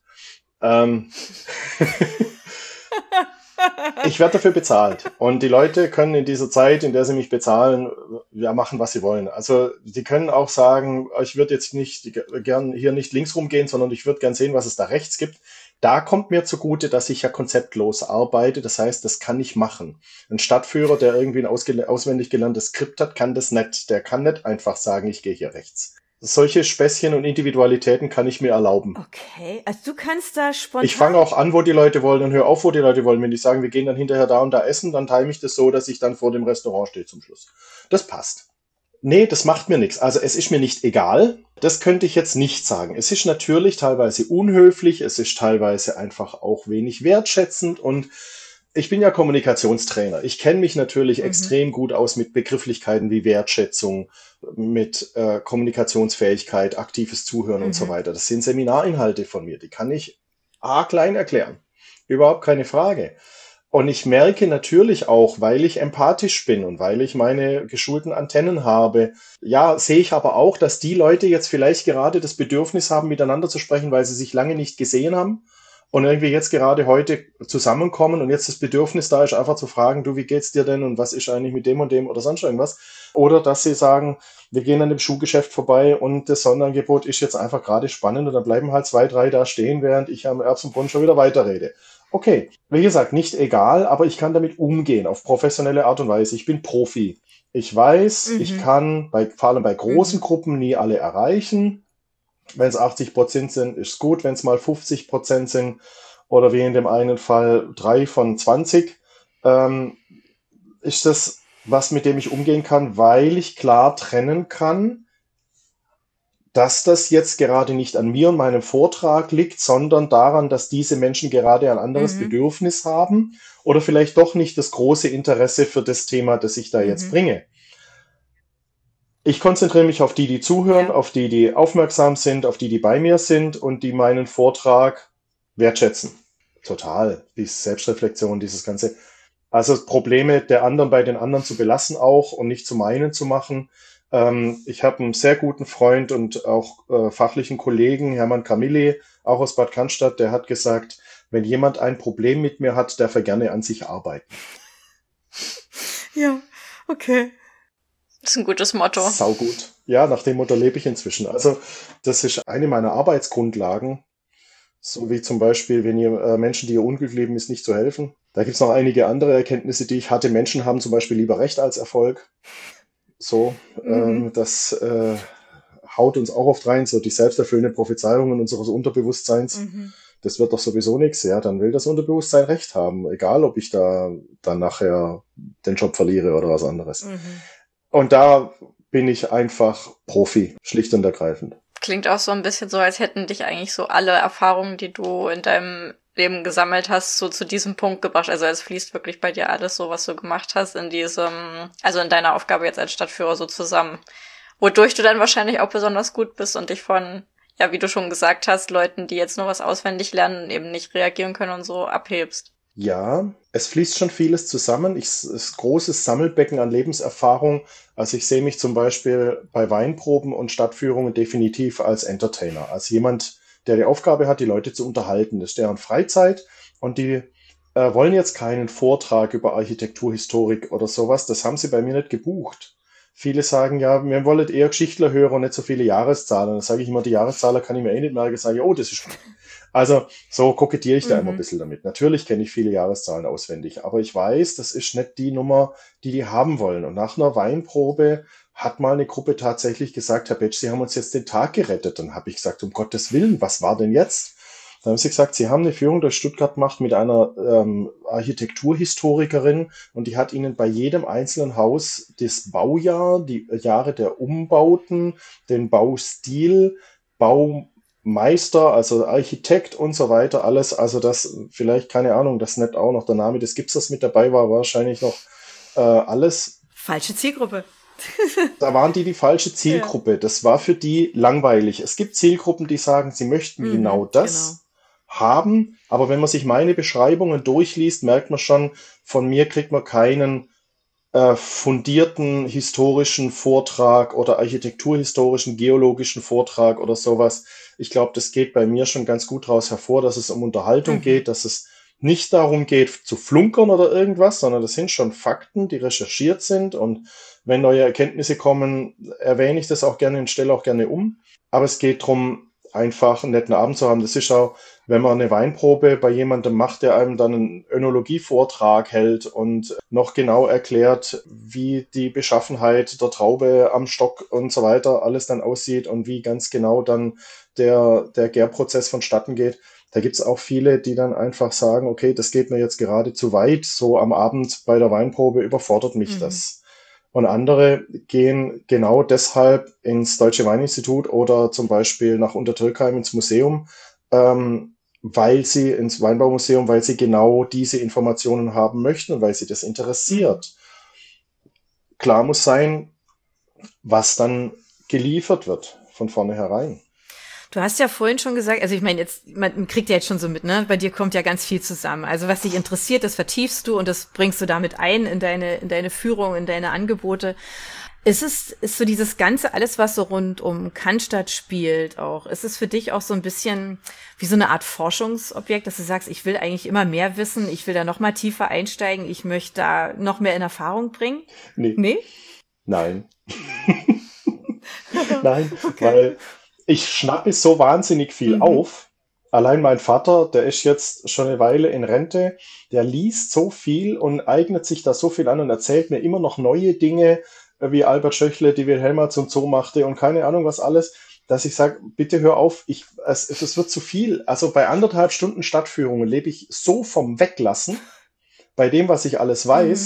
Ich werde dafür bezahlt. Und die Leute können in dieser Zeit, in der sie mich bezahlen, ja, machen, was sie wollen. Also die können auch sagen, ich würde jetzt nicht gern hier nicht links rumgehen, sondern ich würde gern sehen, was es da rechts gibt. Da kommt mir zugute, dass ich ja konzeptlos arbeite. Das heißt, das kann ich machen. Ein Stadtführer, der irgendwie ein auswendig gelerntes Skript hat, kann das nicht. Der kann nicht einfach sagen, ich gehe hier rechts. Solche Späßchen und Individualitäten kann ich mir erlauben. Okay, also du kannst da spontan... Ich fange auch an, wo die Leute wollen und höre auf, wo die Leute wollen. Wenn die sagen, wir gehen dann hinterher da und da essen, dann time ich das so, dass ich dann vor dem Restaurant stehe zum Schluss. Das passt. Nee, das macht mir nichts. Also es ist mir nicht egal. Das könnte ich jetzt nicht sagen. Es ist natürlich teilweise unhöflich, es ist teilweise einfach auch wenig wertschätzend und ich bin ja Kommunikationstrainer. Ich kenne mich natürlich extrem gut aus mit Begrifflichkeiten wie Wertschätzung, mit Kommunikationsfähigkeit, aktives Zuhören und so weiter. Das sind Seminarinhalte von mir, die kann ich klein erklären. Überhaupt keine Frage. Und ich merke natürlich auch, weil ich empathisch bin und weil ich meine geschulten Antennen habe, ja, sehe ich aber auch, dass die Leute jetzt vielleicht gerade das Bedürfnis haben, miteinander zu sprechen, weil sie sich lange nicht gesehen haben und irgendwie jetzt gerade heute zusammenkommen und jetzt das Bedürfnis da ist, einfach zu fragen, du, wie geht's dir denn und was ist eigentlich mit dem und dem oder sonst irgendwas? Oder dass sie sagen, wir gehen an dem Schuhgeschäft vorbei und das Sonderangebot ist jetzt einfach gerade spannend und dann bleiben halt 2, 3 da stehen, während ich am Erbsenbrunn schon wieder weiterrede. Okay, wie gesagt, nicht egal, aber ich kann damit umgehen, auf professionelle Art und Weise. Ich bin Profi. Ich weiß, ich kann vor allem bei großen Gruppen nie alle erreichen. Wenn es 80% sind, ist gut. Wenn es mal 50% sind oder wie in dem einen Fall 3 von 20, ist das was, mit dem ich umgehen kann, weil ich klar trennen kann, dass das jetzt gerade nicht an mir und meinem Vortrag liegt, sondern daran, dass diese Menschen gerade ein anderes Bedürfnis haben oder vielleicht doch nicht das große Interesse für das Thema, das ich da jetzt bringe. Ich konzentriere mich auf die zuhören, auf die aufmerksam sind, auf die bei mir sind und die meinen Vortrag wertschätzen. Total. Die Selbstreflexion, dieses Ganze. Also Probleme der anderen bei den anderen zu belassen auch und nicht zu meinen zu machen. Ich habe einen sehr guten Freund und auch fachlichen Kollegen, Hermann Camilli, auch aus Bad Cannstatt, der hat gesagt, wenn jemand ein Problem mit mir hat, darf er gerne an sich arbeiten. Ja, okay. Das ist ein gutes Motto. Saugut. Ja, nach dem Motto lebe ich inzwischen. Also das ist eine meiner Arbeitsgrundlagen. So wie zum Beispiel, wenn ihr Menschen, die ihr unglücklich leben, ist nicht zu helfen. Da gibt es noch einige andere Erkenntnisse, die ich hatte. Menschen haben zum Beispiel lieber Recht als Erfolg. So, das haut uns auch oft rein, so die selbsterfüllenden Prophezeiungen unseres Unterbewusstseins. Das wird doch sowieso nichts. Ja, dann will das Unterbewusstsein Recht haben. Egal, ob ich da dann nachher den Job verliere oder was anderes. Und da bin ich einfach Profi, schlicht und ergreifend. Klingt auch so ein bisschen so, als hätten dich eigentlich so alle Erfahrungen, die du in deinem Leben gesammelt hast, so zu diesem Punkt gebracht. Also es fließt wirklich bei dir alles so, was du gemacht hast, in deiner Aufgabe jetzt als Stadtführer so zusammen. Wodurch du dann wahrscheinlich auch besonders gut bist und dich von, ja, wie du schon gesagt hast, Leuten, die jetzt nur was auswendig lernen und eben nicht reagieren können und so abhebst. Ja, es fließt schon vieles zusammen. Es ist großes Sammelbecken an Lebenserfahrung. Also ich sehe mich zum Beispiel bei Weinproben und Stadtführungen definitiv als Entertainer, als jemand, der die Aufgabe hat, die Leute zu unterhalten. Das ist deren Freizeit und die wollen jetzt keinen Vortrag über Architekturhistorik oder sowas. Das haben sie bei mir nicht gebucht. Viele sagen, ja, wir wollen eher Geschichtler hören und nicht so viele Jahreszahlen. Dann sage ich immer, die Jahreszahlen kann ich mir nicht merken. Sage ich, oh, das ist gut. Also so kokettiere ich da immer ein bisschen damit. Natürlich kenne ich viele Jahreszahlen auswendig, aber ich weiß, das ist nicht die Nummer, die haben wollen. Und nach einer Weinprobe hat mal eine Gruppe tatsächlich gesagt, Herr Betsch, Sie haben uns jetzt den Tag gerettet. Dann habe ich gesagt, um Gottes Willen, was war denn jetzt? Dann haben sie gesagt, sie haben eine Führung durch Stuttgart gemacht mit einer Architekturhistorikerin und die hat ihnen bei jedem einzelnen Haus das Baujahr, die Jahre der Umbauten, den Baustil, Baumeister, also Architekt und so weiter, alles. Also das vielleicht, keine Ahnung, das nicht auch noch der Name des Gipsers mit dabei war, wahrscheinlich noch alles. Falsche Zielgruppe. Da waren die falsche Zielgruppe. Ja. Das war für die langweilig. Es gibt Zielgruppen, die sagen, sie möchten genau das haben, aber wenn man sich meine Beschreibungen durchliest, merkt man schon, von mir kriegt man keinen fundierten historischen Vortrag oder architekturhistorischen, geologischen Vortrag oder sowas. Ich glaube, das geht bei mir schon ganz gut daraus hervor, dass es um Unterhaltung geht, dass es nicht darum geht, zu flunkern oder irgendwas, sondern das sind schon Fakten, die recherchiert sind und wenn neue Erkenntnisse kommen, erwähne ich das auch gerne und stelle auch gerne um. Aber es geht darum, einfach einen netten Abend zu haben. Das ist auch, wenn man eine Weinprobe bei jemandem macht, der einem dann einen Önologievortrag hält und noch genau erklärt, wie die Beschaffenheit der Traube am Stock und so weiter alles dann aussieht und wie ganz genau dann der Gärprozess vonstatten geht. Da gibt's auch viele, die dann einfach sagen, okay, das geht mir jetzt gerade zu weit. So am Abend bei der Weinprobe überfordert mich das. Und andere gehen genau deshalb ins Deutsche Weininstitut oder zum Beispiel nach Untertürkheim ins Museum, weil sie ins Weinbaumuseum, weil sie genau diese Informationen haben möchten und weil sie das interessiert. Klar muss sein, was dann geliefert wird von vornherein. Du hast ja vorhin schon gesagt, also ich meine, jetzt, man kriegt ja jetzt schon so mit, ne? Bei dir kommt ja ganz viel zusammen. Also was dich interessiert, das vertiefst du und das bringst du damit ein in deine Führung, in deine Angebote. Ist so dieses Ganze, alles, was so rund um Cannstatt spielt auch, ist es für dich auch so ein bisschen wie so eine Art Forschungsobjekt, dass du sagst, ich will eigentlich immer mehr wissen, ich will da noch mal tiefer einsteigen, ich möchte da noch mehr in Erfahrung bringen? Nee? Nein. Nein, okay. Weil ich schnappe so wahnsinnig viel auf. Allein mein Vater, der ist jetzt schon eine Weile in Rente, der liest so viel und eignet sich da so viel an und erzählt mir immer noch neue Dinge, wie Albert Schöchle, die Wilhelma zum Zoo machte und keine Ahnung was alles, dass ich sage, bitte hör auf, es wird zu viel. Also bei 1,5 Stunden Stadtführungen lebe ich so vom Weglassen, bei dem, was ich alles weiß,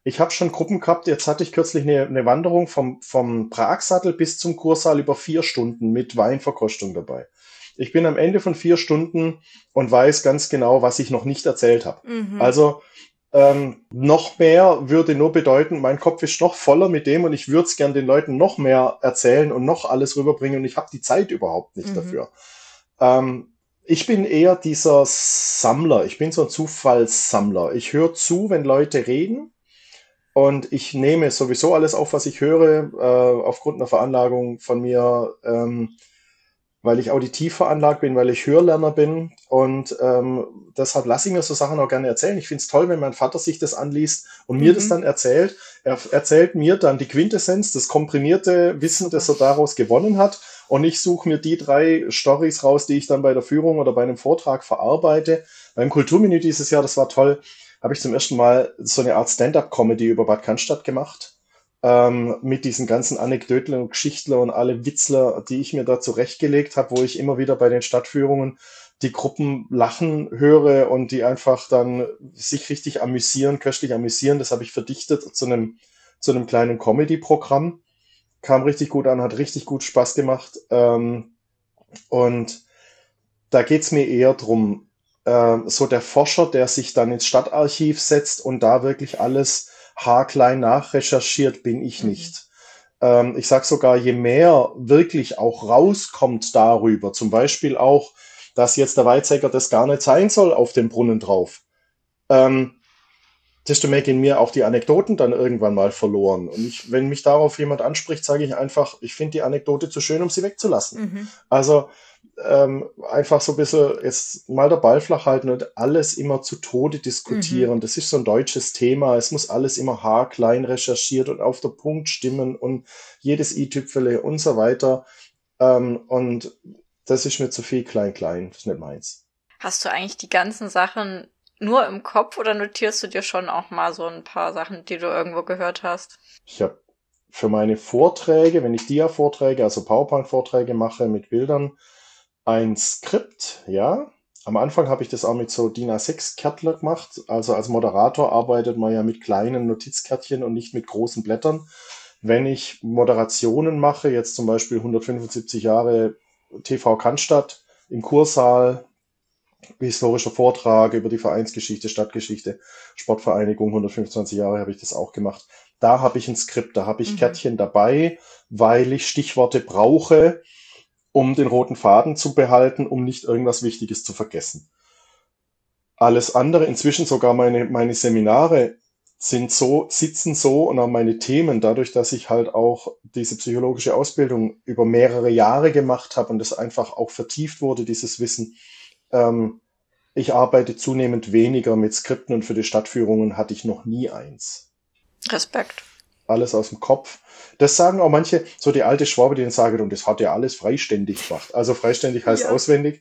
Ich habe schon Gruppen gehabt, jetzt hatte ich kürzlich eine Wanderung vom Pragsattel bis zum Kursaal über 4 Stunden mit Weinverkostung dabei. Ich bin am Ende von 4 Stunden und weiß ganz genau, was ich noch nicht erzählt habe. Also noch mehr würde nur bedeuten, mein Kopf ist noch voller mit dem und ich würde es gern den Leuten noch mehr erzählen und noch alles rüberbringen und ich habe die Zeit überhaupt nicht dafür. Ich bin eher dieser Sammler. Ich bin so ein Zufallssammler. Ich höre zu, wenn Leute reden. Und ich nehme sowieso alles auf, was ich höre, aufgrund einer Veranlagung von mir, weil ich auditiv veranlagt bin, weil ich Hörlerner bin. Und deshalb lasse ich mir so Sachen auch gerne erzählen. Ich finde es toll, wenn mein Vater sich das anliest und mir das dann erzählt. Er erzählt mir dann die Quintessenz, das komprimierte Wissen, das er daraus gewonnen hat. Und ich suche mir die 3 Storys raus, die ich dann bei der Führung oder bei einem Vortrag verarbeite. Beim Kulturmenü dieses Jahr, das war toll, habe ich zum ersten Mal so eine Art Stand-up-Comedy über Bad Cannstatt gemacht, mit diesen ganzen Anekdötler und Geschichtler und alle Witzler, die ich mir da zurechtgelegt habe, wo ich immer wieder bei den Stadtführungen die Gruppen lachen höre und die einfach dann sich richtig amüsieren, köstlich amüsieren. Das habe ich verdichtet zu einem kleinen Comedy-Programm. Kam richtig gut an, hat richtig gut Spaß gemacht. Und da geht's mir eher drum, so der Forscher, der sich dann ins Stadtarchiv setzt und da wirklich alles haarklein nachrecherchiert, bin ich nicht. Ich sag sogar, je mehr wirklich auch rauskommt darüber, zum Beispiel auch, dass jetzt der Weizsäcker das gar nicht sein soll auf dem Brunnen drauf, desto mehr gehen mir auch die Anekdoten dann irgendwann mal verloren. Und wenn mich darauf jemand anspricht, sage ich einfach, ich finde die Anekdote zu schön, um sie wegzulassen. Also einfach so ein bisschen jetzt mal der Ball flach halten und alles immer zu Tode diskutieren. Das ist so ein deutsches Thema. Es muss alles immer haarklein recherchiert und auf der Punkt stimmen und jedes i-Tüpfele und so weiter. Und das ist mir zu viel klein. Das ist nicht meins. Hast du eigentlich die ganzen Sachen nur im Kopf oder notierst du dir schon auch mal so ein paar Sachen, die du irgendwo gehört hast? Ich habe für meine Vorträge, wenn ich Dia-Vorträge, also PowerPoint-Vorträge mache mit Bildern, ein Skript, ja. Am Anfang habe ich das auch mit so DIN A6-Kärtler gemacht. Also als Moderator arbeitet man ja mit kleinen Notizkärtchen und nicht mit großen Blättern. Wenn ich Moderationen mache, jetzt zum Beispiel 175 Jahre TV Cannstatt im Kursaal, historischer Vortrag über die Vereinsgeschichte, Stadtgeschichte, Sportvereinigung, 125 Jahre habe ich das auch gemacht. Da habe ich ein Skript, da habe ich Kärtchen dabei, weil ich Stichworte brauche, um den roten Faden zu behalten, um nicht irgendwas Wichtiges zu vergessen. Alles andere, inzwischen sogar meine Seminare sitzen so und auch meine Themen, dadurch, dass ich halt auch diese psychologische Ausbildung über mehrere Jahre gemacht habe und das einfach auch vertieft wurde, dieses Wissen. Ich arbeite zunehmend weniger mit Skripten und für die Stadtführungen hatte ich noch nie eins. Respekt. Alles aus dem Kopf. Das sagen auch manche, so die alte Schwabe, die dann sagen, und das hat ja alles freiständig gemacht. Also freiständig heißt auswendig.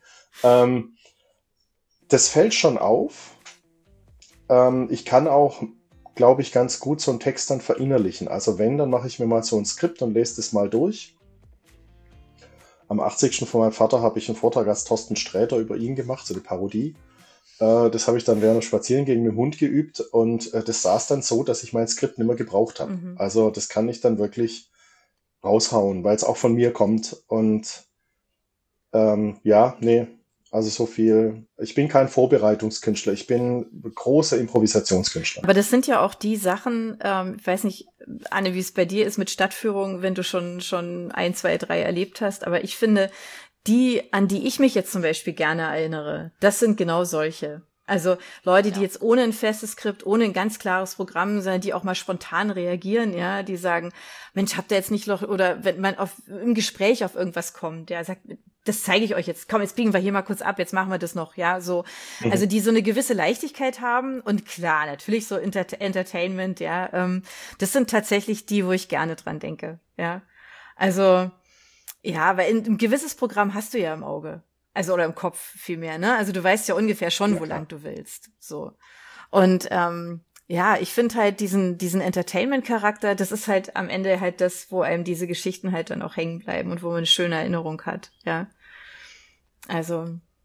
Das fällt schon auf. Ich kann auch, glaube ich, ganz gut so einen Text dann verinnerlichen. Also wenn, dann mache ich mir mal so ein Skript und lese das mal durch. Am 80. von meinem Vater habe ich einen Vortrag als Thorsten Sträter über ihn gemacht, so eine Parodie. Das habe ich dann während dem Spazierengehen mit dem Hund geübt und das saß dann so, dass ich mein Skript nicht mehr gebraucht habe. Also das kann ich dann wirklich raushauen, weil es auch von mir kommt. Und also so viel. Ich bin kein Vorbereitungskünstler, ich bin großer Improvisationskünstler. Aber das sind ja auch die Sachen, ich weiß nicht, Anne, wie es bei dir ist mit Stadtführungen, wenn du schon 1, 2, 3 erlebt hast, aber ich finde, an die ich mich jetzt zum Beispiel gerne erinnere, das sind genau solche. Also Leute, die jetzt ohne ein festes Skript, ohne ein ganz klares Programm, sondern die auch mal spontan reagieren, ja, die sagen, Mensch, habt ihr jetzt nicht noch, oder wenn man im Gespräch auf irgendwas kommt, der sagt, das zeige ich euch jetzt, komm, jetzt biegen wir hier mal kurz ab, jetzt machen wir das noch, ja, so. Also die so eine gewisse Leichtigkeit haben und klar, natürlich so Entertainment, ja, das sind tatsächlich die, wo ich gerne dran denke, ja. Also, ja, weil ein gewisses Programm hast du ja im Auge. Also, oder im Kopf vielmehr, ne? Also, du weißt ja ungefähr schon, wo lang du willst, so. Und, ich finde halt diesen Entertainment-Charakter, das ist halt am Ende halt das, wo einem diese Geschichten halt dann auch hängen bleiben und wo man eine schöne Erinnerung hat, ja. Also,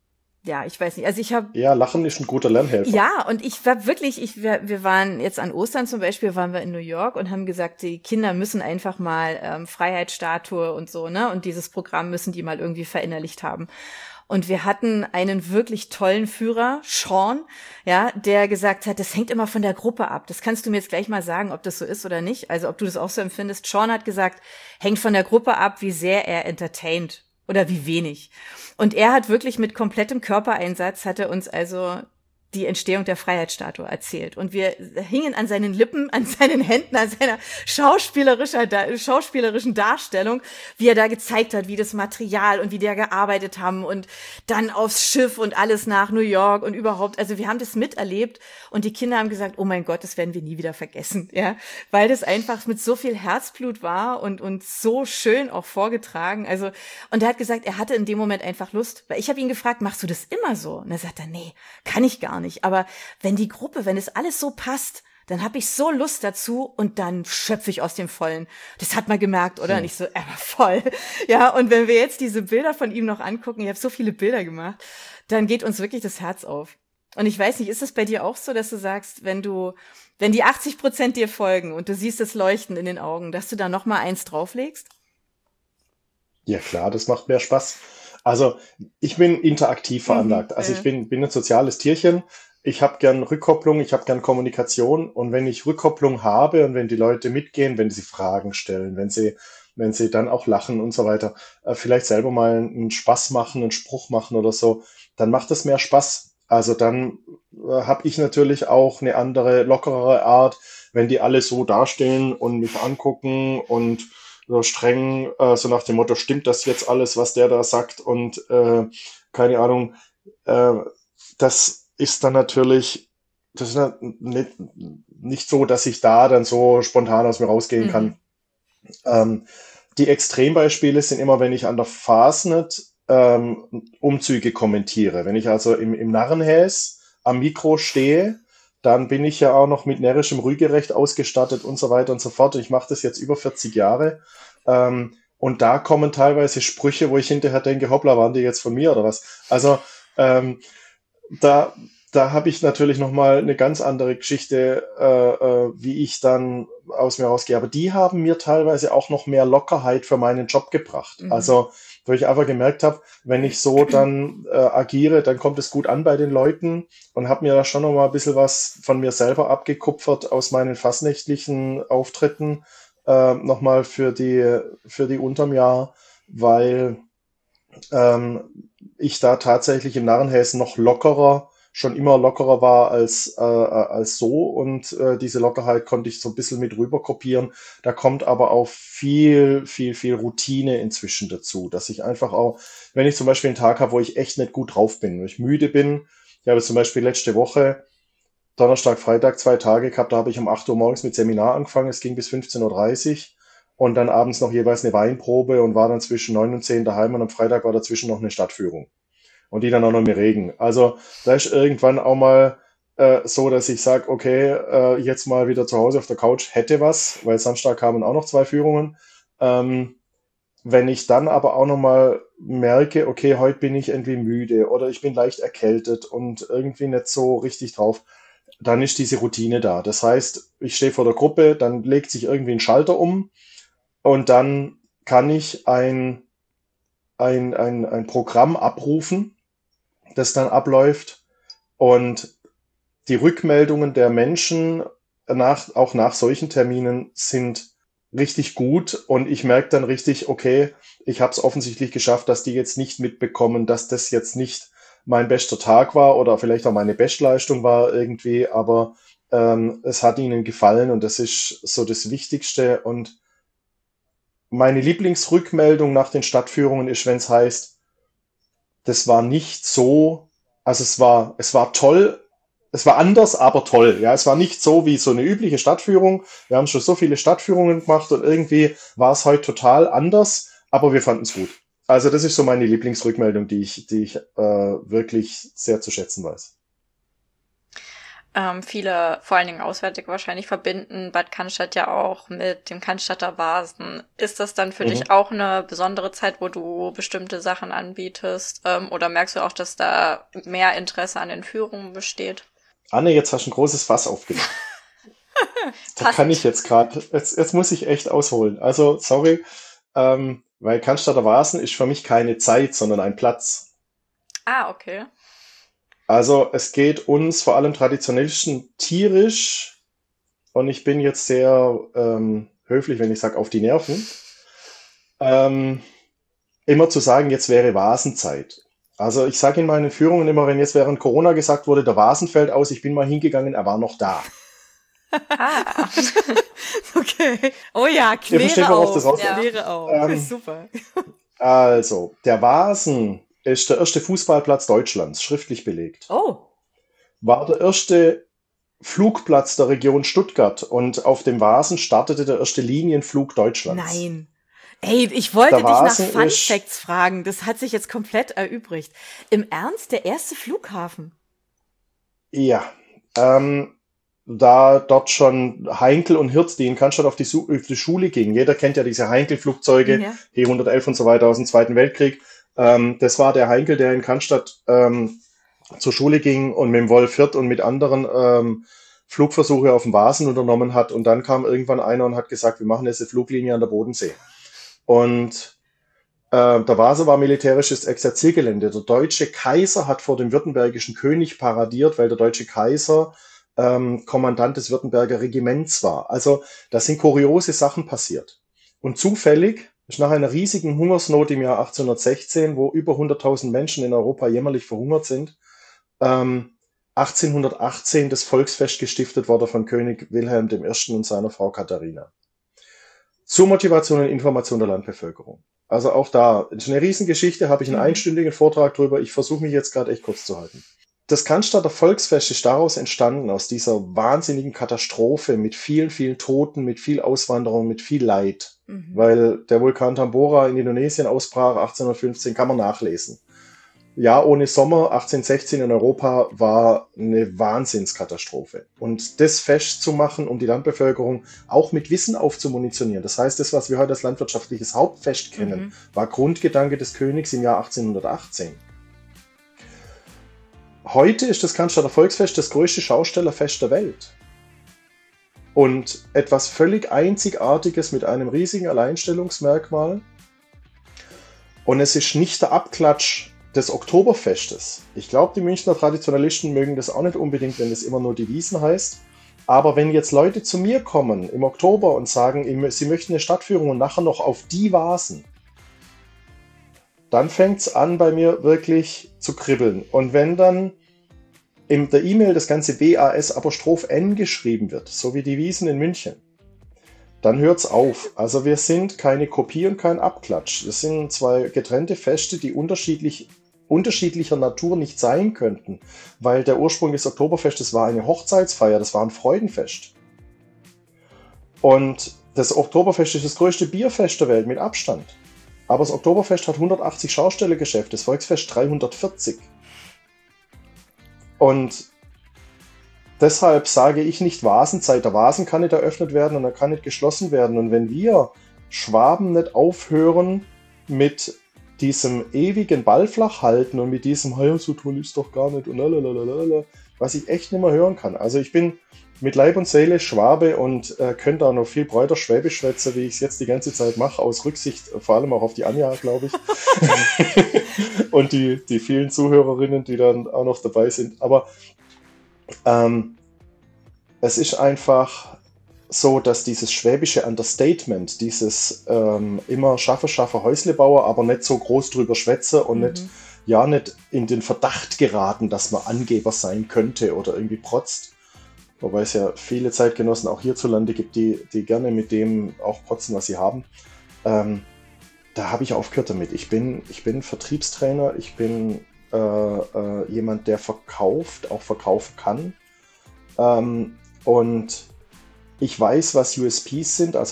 ja, ich weiß nicht. Also ich habe Ja, Lachen ist ein guter Lernhelfer. ja, und ich war wirklich, wir waren jetzt an Ostern zum Beispiel, waren wir in New York und haben gesagt, die Kinder müssen einfach mal Freiheitsstatue und so, ne? Und dieses Programm müssen die mal irgendwie verinnerlicht haben. Und wir hatten einen wirklich tollen Führer, Sean, ja, der gesagt hat, das hängt immer von der Gruppe ab. Das kannst du mir jetzt gleich mal sagen, ob das so ist oder nicht. Also ob du das auch so empfindest. Sean hat gesagt, hängt von der Gruppe ab, wie sehr er entertaint oder wie wenig. Und er hat wirklich mit komplettem Körpereinsatz, hat er uns also die Entstehung der Freiheitsstatue erzählt. Und wir hingen an seinen Lippen, an seinen Händen, an seiner schauspielerischen Darstellung, wie er da gezeigt hat, wie das Material und wie die da gearbeitet haben und dann aufs Schiff und alles nach New York und überhaupt. Also wir haben das miterlebt und die Kinder haben gesagt, oh mein Gott, das werden wir nie wieder vergessen, ja, weil das einfach mit so viel Herzblut war und so schön auch vorgetragen. Also, und er hat gesagt, er hatte in dem Moment einfach Lust, weil ich habe ihn gefragt, machst du das immer so? Und er sagt dann, nee, kann ich gar nicht. Aber wenn die Gruppe, wenn es alles so passt, dann habe ich so Lust dazu und dann schöpfe ich aus dem Vollen. Das hat man gemerkt, oder? Und ich so, er war voll. Ja, und wenn wir jetzt diese Bilder von ihm noch angucken, ich habe so viele Bilder gemacht, dann geht uns wirklich das Herz auf. Und ich weiß nicht, ist es bei dir auch so, dass du sagst, wenn die 80% dir folgen und du siehst das Leuchten in den Augen, dass du da noch mal eins drauflegst? Ja klar, das macht mehr Spaß. Also ich bin interaktiv veranlagt. Also ich bin ein soziales Tierchen. Ich habe gern Rückkopplung, ich habe gern Kommunikation. Und wenn ich Rückkopplung habe und wenn die Leute mitgehen, wenn sie Fragen stellen, wenn sie dann auch lachen und so weiter, vielleicht selber mal einen Spaß machen, einen Spruch machen oder so, dann macht es mehr Spaß. Also dann habe ich natürlich auch eine andere, lockerere Art, wenn die alle so dastehen und mich angucken und so streng, so nach dem Motto, stimmt das jetzt alles, was der da sagt? Und keine Ahnung, das ist dann natürlich, das ist nicht so, dass ich da dann so spontan aus mir rausgehen kann. Die Extrembeispiele sind immer, wenn ich an der Fasnet Umzüge kommentiere. Wenn ich also im Narrenhäs am Mikro stehe, dann bin ich ja auch noch mit närrischem Rügerecht ausgestattet und so weiter und so fort. Und ich mache das jetzt über 40 Jahre. Und da kommen teilweise Sprüche, wo ich hinterher denke, hoppla, waren die jetzt von mir oder was? Also da habe ich natürlich nochmal eine ganz andere Geschichte, wie ich dann aus mir rausgehe. Aber die haben mir teilweise auch noch mehr Lockerheit für meinen Job gebracht. Also wo ich einfach gemerkt habe, wenn ich so dann agiere, dann kommt es gut an bei den Leuten und habe mir da schon noch mal ein bisschen was von mir selber abgekupfert aus meinen fastnächtlichen Auftritten, nochmal für die unterm Jahr, weil ich da tatsächlich im Narrenhäs noch schon immer lockerer war als so und diese Lockerheit konnte ich so ein bisschen mit rüber kopieren. Da kommt aber auch viel Routine inzwischen dazu, dass ich einfach auch, wenn ich zum Beispiel einen Tag habe, wo ich echt nicht gut drauf bin, wo ich müde bin, ich habe zum Beispiel letzte Woche Donnerstag, Freitag 2 Tage gehabt, da habe ich um 8 Uhr morgens mit Seminar angefangen, es ging bis 15:30 Uhr und dann abends noch jeweils eine Weinprobe und war dann zwischen 9 und 10 daheim und am Freitag war dazwischen noch eine Stadtführung. Und die dann auch noch im Regen. Also da ist irgendwann auch mal so, dass ich sage, okay, jetzt mal wieder zu Hause auf der Couch hätte was, weil Samstag kamen auch noch 2 Führungen. Wenn ich dann aber auch noch mal merke, okay, heute bin ich irgendwie müde oder ich bin leicht erkältet und irgendwie nicht so richtig drauf, dann ist diese Routine da. Das heißt, ich stehe vor der Gruppe, dann legt sich irgendwie ein Schalter um und dann kann ich ein Programm abrufen, das dann abläuft und die Rückmeldungen der Menschen auch nach solchen Terminen sind richtig gut und ich merke dann richtig, okay, ich habe es offensichtlich geschafft, dass die jetzt nicht mitbekommen, dass das jetzt nicht mein bester Tag war oder vielleicht auch meine Bestleistung war irgendwie, aber es hat ihnen gefallen und das ist so das Wichtigste. Und meine Lieblingsrückmeldung nach den Stadtführungen ist, wenn es heißt, das war nicht so, also es war toll, es war anders, aber toll. Ja, es war nicht so wie so eine übliche Stadtführung. Wir haben schon so viele Stadtführungen gemacht und irgendwie war es heute total anders, aber wir fanden es gut. Also das ist so meine Lieblingsrückmeldung, die ich wirklich sehr zu schätzen weiß. viele, vor allen Dingen Auswärtige wahrscheinlich, verbinden Bad Cannstatt ja auch mit dem Cannstatter Vasen. Ist das dann für dich auch eine besondere Zeit, wo du bestimmte Sachen anbietest? Oder merkst du auch, dass da mehr Interesse an den Führungen besteht? Anne, jetzt hast du ein großes Fass aufgemacht. Da kann ich jetzt gerade, jetzt muss ich echt ausholen. Also, sorry, weil Cannstatter Vasen ist für mich keine Zeit, sondern ein Platz. Ah, okay. Also es geht uns vor allem traditionellsten tierisch, und ich bin jetzt sehr höflich, wenn ich sage auf die Nerven, immer zu sagen, jetzt wäre Vasenzeit. Also ich sage in meinen Führungen immer, wenn jetzt während Corona gesagt wurde, der Vasen fällt aus, ich bin mal hingegangen, er war noch da. Ah. Okay. Oh ja, Ihr versteht, kläre worauf das auf. rauskommt? Kläre auf. Super. Also, der Vasen ist der erste Fußballplatz Deutschlands, schriftlich belegt. Oh. War der erste Flugplatz der Region Stuttgart und auf dem Vasen startete der erste Linienflug Deutschlands. Nein. Ey, ich wollte Der dich nach Vasen Fun ist- Facts fragen. Das hat sich jetzt komplett erübrigt. Im Ernst, der erste Flughafen? Ja, da dort schon Heinkel und Hirt, die in Cannstatt auf die Schule gingen. Jeder kennt ja diese Heinkel-Flugzeuge, Ja. He-111 und so weiter aus dem Zweiten Weltkrieg. Das war der Heinkel, der in Cannstatt zur Schule ging und mit dem Wolf Hirt und mit anderen Flugversuche auf dem Vasen unternommen hat. Und dann kam irgendwann einer und hat gesagt, wir machen jetzt eine Fluglinie an der Bodensee. Und der Vasen war militärisches Exerziergelände. Der deutsche Kaiser hat vor dem württembergischen König paradiert, weil der deutsche Kaiser Kommandant des Württemberger Regiments war. Also da sind kuriose Sachen passiert. Und zufällig ist nach einer riesigen Hungersnot im Jahr 1816, wo über 100.000 Menschen in Europa jämmerlich verhungert sind, 1818 das Volksfest gestiftet worden von König Wilhelm I. und seiner Frau Katharina. Zur Motivation und Information der Landbevölkerung. Also auch da ist eine Riesengeschichte, habe ich einen einstündigen Vortrag drüber. Ich versuche mich jetzt gerade echt kurz zu halten. Das Cannstatter Volksfest ist daraus entstanden, aus dieser wahnsinnigen Katastrophe mit vielen, vielen Toten, mit viel Auswanderung, mit viel Leid. Weil der Vulkan Tambora in Indonesien ausbrach, 1815, kann man nachlesen. Jahr ohne Sommer, 1816 in Europa, war eine Wahnsinnskatastrophe. Und das Fest zu machen, um die Landbevölkerung auch mit Wissen aufzumunitionieren. Das heißt, das, was wir heute als landwirtschaftliches Hauptfest kennen, war Grundgedanke des Königs im Jahr 1818. Heute ist das Cannstatter Volksfest das größte Schaustellerfest der Welt. Und etwas völlig Einzigartiges mit einem riesigen Alleinstellungsmerkmal. Und es ist nicht der Abklatsch des Oktoberfestes. Ich glaube, die Münchner Traditionalisten mögen das auch nicht unbedingt, wenn es immer nur die Wiesn heißt. Aber wenn jetzt Leute zu mir kommen im Oktober und sagen, sie möchten eine Stadtführung und nachher noch auf die Vasen, dann fängt es an, bei mir wirklich zu kribbeln. Und wenn dann in der E-Mail das ganze WAS-Apostroph-N geschrieben wird, so wie die Wiesn in München, dann hört's auf. Also wir sind keine Kopie und kein Abklatsch. Das sind zwei getrennte Feste, die unterschiedlicher Natur nicht sein könnten, weil der Ursprung des Oktoberfestes war eine Hochzeitsfeier, das war ein Freudenfest. Und das Oktoberfest ist das größte Bierfest der Welt mit Abstand. Aber das Oktoberfest hat 180 Schaustellergeschäfte, das Volksfest 340. Und deshalb sage ich nicht Vasenzeit. Der Vasen kann nicht eröffnet werden und er kann nicht geschlossen werden. Und wenn wir Schwaben nicht aufhören mit diesem ewigen Ballflach halten und mit diesem, hey, so toll ist doch gar nicht und lalalala, was ich echt nicht mehr hören kann. Also ich bin mit Leib und Seele Schwabe und könnte auch noch viel breiter Schwäbisch schwätzen, wie ich es jetzt die ganze Zeit mache, aus Rücksicht vor allem auch auf die Anja, glaube ich. Und die vielen Zuhörerinnen, die dann auch noch dabei sind. Aber es ist einfach so, dass dieses schwäbische Understatement, dieses immer schaffe Häuslebauer, aber nicht so groß drüber schwätze und nicht in den Verdacht geraten, dass man Angeber sein könnte oder irgendwie protzt. Wobei es ja viele Zeitgenossen auch hierzulande gibt, die gerne mit dem auch protzen, was sie haben. Da habe ich aufgehört damit. Ich bin Vertriebstrainer, ich bin jemand, der verkauft, auch verkaufen kann. Und ich weiß, was USPs sind, also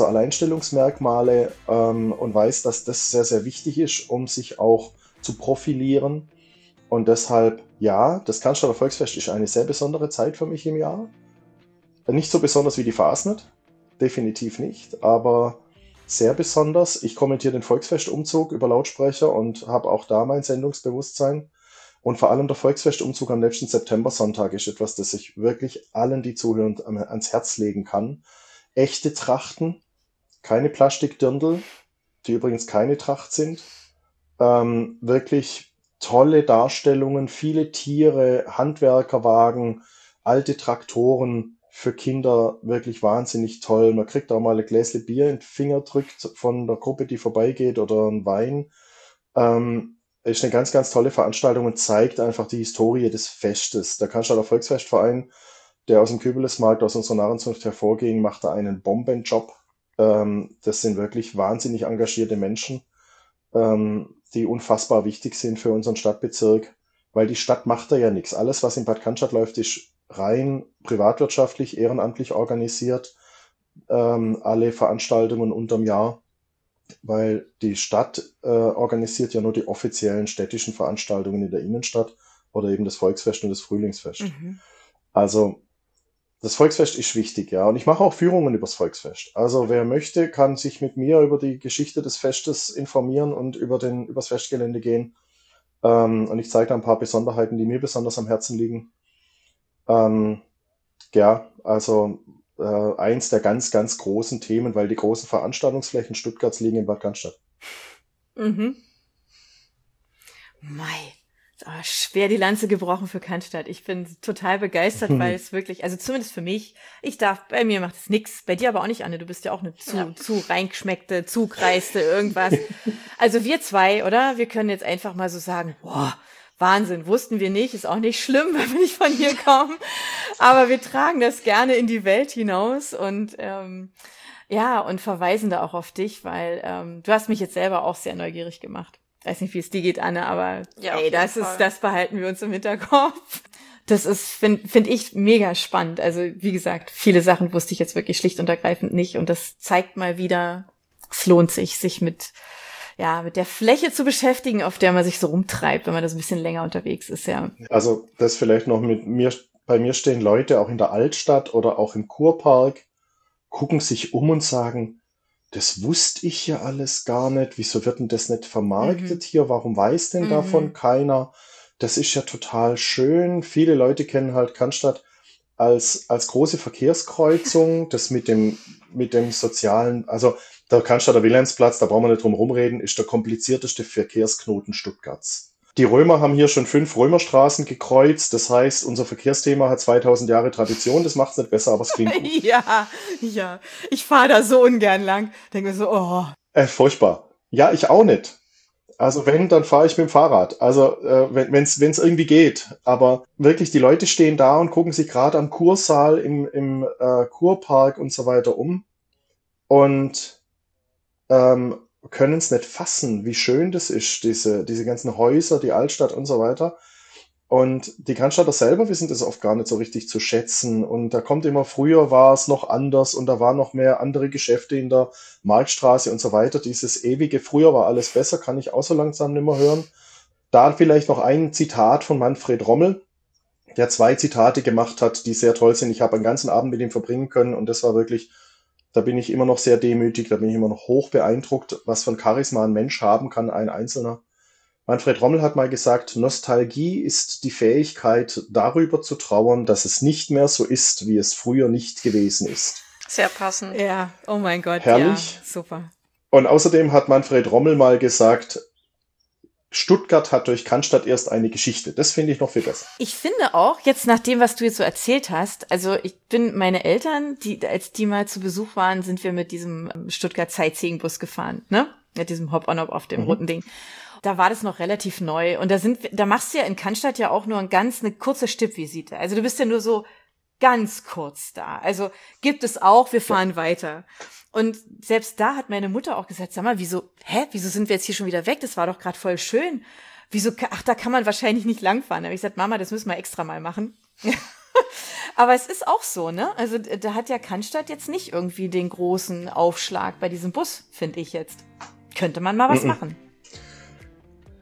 Alleinstellungsmerkmale, und weiß, dass das sehr, sehr wichtig ist, um sich auch zu profilieren. Und deshalb, ja, das Cannstatter Volksfest ist eine sehr besondere Zeit für mich im Jahr. Nicht so besonders wie die Fasnet, definitiv nicht, aber sehr besonders. Ich kommentiere den Volksfestumzug über Lautsprecher und habe auch da mein Sendungsbewusstsein. Und vor allem der Volksfestumzug am letzten September-Sonntag ist etwas, das ich wirklich allen, die zuhören, ans Herz legen kann. Echte Trachten, keine Plastikdirndl, die übrigens keine Tracht sind. Wirklich tolle Darstellungen, viele Tiere, Handwerkerwagen, alte Traktoren, für Kinder wirklich wahnsinnig toll. Man kriegt auch mal ein Gläschen Bier in den Finger drückt von der Gruppe, die vorbeigeht, oder einen Wein. Ist eine ganz, ganz tolle Veranstaltung und zeigt einfach die Historie des Festes. Der Cannstatter Volksfestverein, der aus dem Kübelesmarkt, aus unserer Narrenzunft hervorging, macht da einen Bombenjob. Das sind wirklich wahnsinnig engagierte Menschen, die unfassbar wichtig sind für unseren Stadtbezirk, weil die Stadt macht da ja nichts. Alles, was in Bad Cannstatt läuft, ist rein privatwirtschaftlich, ehrenamtlich organisiert, alle Veranstaltungen unterm Jahr, weil die Stadt organisiert ja nur die offiziellen städtischen Veranstaltungen in der Innenstadt oder eben das Volksfest und das Frühlingsfest. Mhm. Also das Volksfest ist wichtig, ja. Und ich mache auch Führungen übers Volksfest. Also wer möchte, kann sich mit mir über die Geschichte des Festes informieren und übers Festgelände gehen. Und ich zeige da ein paar Besonderheiten, die mir besonders am Herzen liegen. Ja, also eins der ganz, ganz großen Themen, weil die großen Veranstaltungsflächen Stuttgarts liegen in Bad Cannstatt. Mhm. Mei, ist aber schwer die Lanze gebrochen für Cannstatt. Ich bin total begeistert, weil es wirklich, also zumindest für mich, bei mir macht es nix, bei dir aber auch nicht, Anne, du bist ja auch eine zu reingeschmeckte, zugreiste, irgendwas. Also wir zwei, oder? Wir können jetzt einfach mal so sagen, boah, Wahnsinn, wussten wir nicht, ist auch nicht schlimm, weil wir nicht von hier kommen, aber wir tragen das gerne in die Welt hinaus und und verweisen da auch auf dich, weil du hast mich jetzt selber auch sehr neugierig gemacht. Ich weiß nicht, wie es dir geht, Anne, aber das behalten wir uns im Hinterkopf. Das ist, finde ich, mega spannend. Also wie gesagt, viele Sachen wusste ich jetzt wirklich schlicht und ergreifend nicht und das zeigt mal wieder, es lohnt sich mit der Fläche zu beschäftigen, auf der man sich so rumtreibt, wenn man da so ein bisschen länger unterwegs ist, ja. Also das vielleicht noch bei mir stehen Leute auch in der Altstadt oder auch im Kurpark, gucken sich um und sagen, das wusste ich ja alles gar nicht, wieso wird denn das nicht vermarktet hier, warum weiß denn davon keiner? Das ist ja total schön. Viele Leute kennen halt Cannstatt als große Verkehrskreuzung, das mit dem sozialen, also der Cannstatter Wilhelmsplatz, da brauchen wir nicht drum rumreden, ist der komplizierteste Verkehrsknoten Stuttgarts. Die Römer haben hier schon 5 Römerstraßen gekreuzt, das heißt, unser Verkehrsthema hat 2000 Jahre Tradition, das macht es nicht besser, aber es klingt gut. Ja, ich fahre da so ungern lang, denke mir so, oh. Furchtbar. Ja, ich auch nicht. Also wenn, dann fahre ich mit dem Fahrrad. Also wenn's irgendwie geht. Aber wirklich, die Leute stehen da und gucken sich gerade am Kursaal im Kurpark und so weiter um und können es nicht fassen, wie schön das ist, diese ganzen Häuser, die Altstadt und so weiter. Und die Cannstatter selber wissen das oft gar nicht so richtig zu schätzen. Und da kommt immer, früher war es noch anders und da waren noch mehr andere Geschäfte in der Marktstraße und so weiter. Dieses ewige, früher war alles besser, kann ich auch so langsam nicht mehr hören. Da vielleicht noch ein Zitat von Manfred Rommel, der 2 Zitate gemacht hat, die sehr toll sind. Ich habe einen ganzen Abend mit ihm verbringen können und das war wirklich, da bin ich immer noch sehr demütig, da bin ich immer noch hoch beeindruckt, was für ein Charisma ein Mensch haben kann, ein Einzelner. Manfred Rommel hat mal gesagt, Nostalgie ist die Fähigkeit, darüber zu trauern, dass es nicht mehr so ist, wie es früher nicht gewesen ist. Sehr passend. Ja, oh mein Gott, herrlich. Ja, super. Und außerdem hat Manfred Rommel mal gesagt, Stuttgart hat durch Cannstatt erst eine Geschichte. Das finde ich noch viel besser. Ich finde auch, jetzt nach dem, was du jetzt so erzählt hast, also meine Eltern, als die mal zu Besuch waren, sind wir mit diesem Stuttgart Sightseeing-Bus gefahren, ne? Mit diesem Hop-on-Hop auf dem roten Ding. Da war das noch relativ neu. Und da machst du ja in Cannstatt ja auch nur eine kurze Stippvisite. Also du bist ja nur so ganz kurz da. Also gibt es auch, wir fahren weiter. Und selbst da hat meine Mutter auch gesagt, sag mal, wieso sind wir jetzt hier schon wieder weg? Das war doch gerade voll schön. Da kann man wahrscheinlich nicht langfahren. Da habe ich gesagt, Mama, das müssen wir extra mal machen. Aber es ist auch so, ne? Also da hat ja Cannstatt jetzt nicht irgendwie den großen Aufschlag bei diesem Bus, finde ich jetzt. Könnte man mal was machen.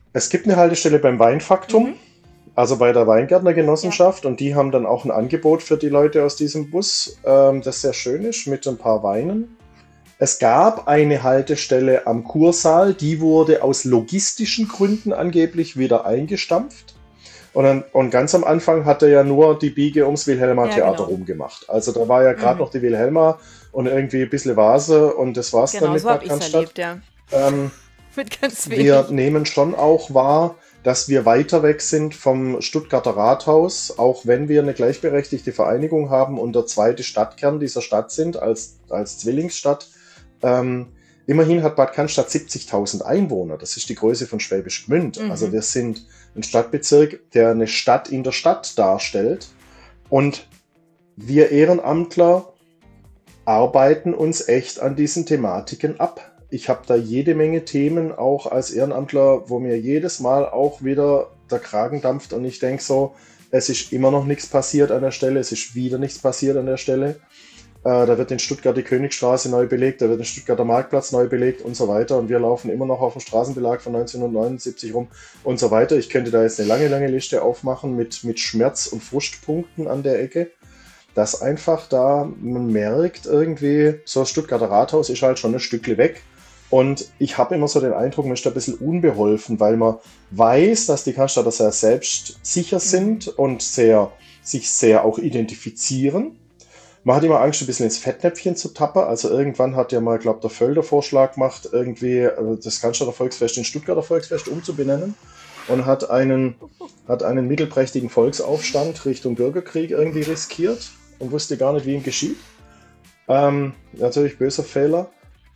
Es gibt eine Haltestelle beim Weinfaktum, also bei der Weingärtnergenossenschaft, und die haben dann auch ein Angebot für die Leute aus diesem Bus, das sehr schön ist, mit ein paar Weinen. Es gab eine Haltestelle am Kursaal, die wurde aus logistischen Gründen angeblich wieder eingestampft. Und ganz am Anfang hat er ja nur die Biege ums Wilhelma Theater rumgemacht. Also da war ja gerade noch die Wilhelma und irgendwie ein bisschen Vase und das war's dann mit so Bad Cannstatt. Ja. Mit ganz wenig. Wir nehmen schon auch wahr, dass wir weiter weg sind vom Stuttgarter Rathaus, auch wenn wir eine gleichberechtigte Vereinigung haben und der zweite Stadtkern dieser Stadt sind, als Zwillingsstadt. Immerhin hat Bad Cannstatt 70.000 Einwohner. Das ist die Größe von Schwäbisch Gmünd. Also wir sind ein Stadtbezirk, der eine Stadt in der Stadt darstellt. Und wir Ehrenamtler arbeiten uns echt an diesen Thematiken ab. Ich habe da jede Menge Themen auch als Ehrenamtler, wo mir jedes Mal auch wieder der Kragen dampft und ich denke so, es ist immer noch nichts passiert an der Stelle, es ist wieder nichts passiert an der Stelle. Da wird in Stuttgart die Königstraße neu belegt, da wird in Stuttgart der Marktplatz neu belegt und so weiter und wir laufen immer noch auf dem Straßenbelag von 1979 rum und so weiter. Ich könnte da jetzt eine lange Liste aufmachen mit Schmerz- und Frustpunkten an der Ecke, dass einfach da man merkt irgendwie, so das Stuttgarter Rathaus ist halt schon ein Stückchen weg. Und ich habe immer so den Eindruck, man ist da ein bisschen unbeholfen, weil man weiß, dass die Cannstatter sehr selbstsicher sind und sich sehr auch identifizieren. Man hat immer Angst, ein bisschen ins Fettnäpfchen zu tappen. Also irgendwann hat ja mal, glaube der Völder Vorschlag gemacht, irgendwie das Cannstatter Volksfest in Stuttgarter Volksfest umzubenennen und hat einen mittelprächtigen Volksaufstand Richtung Bürgerkrieg irgendwie riskiert und wusste gar nicht, wie ihm geschieht. Natürlich böser Fehler.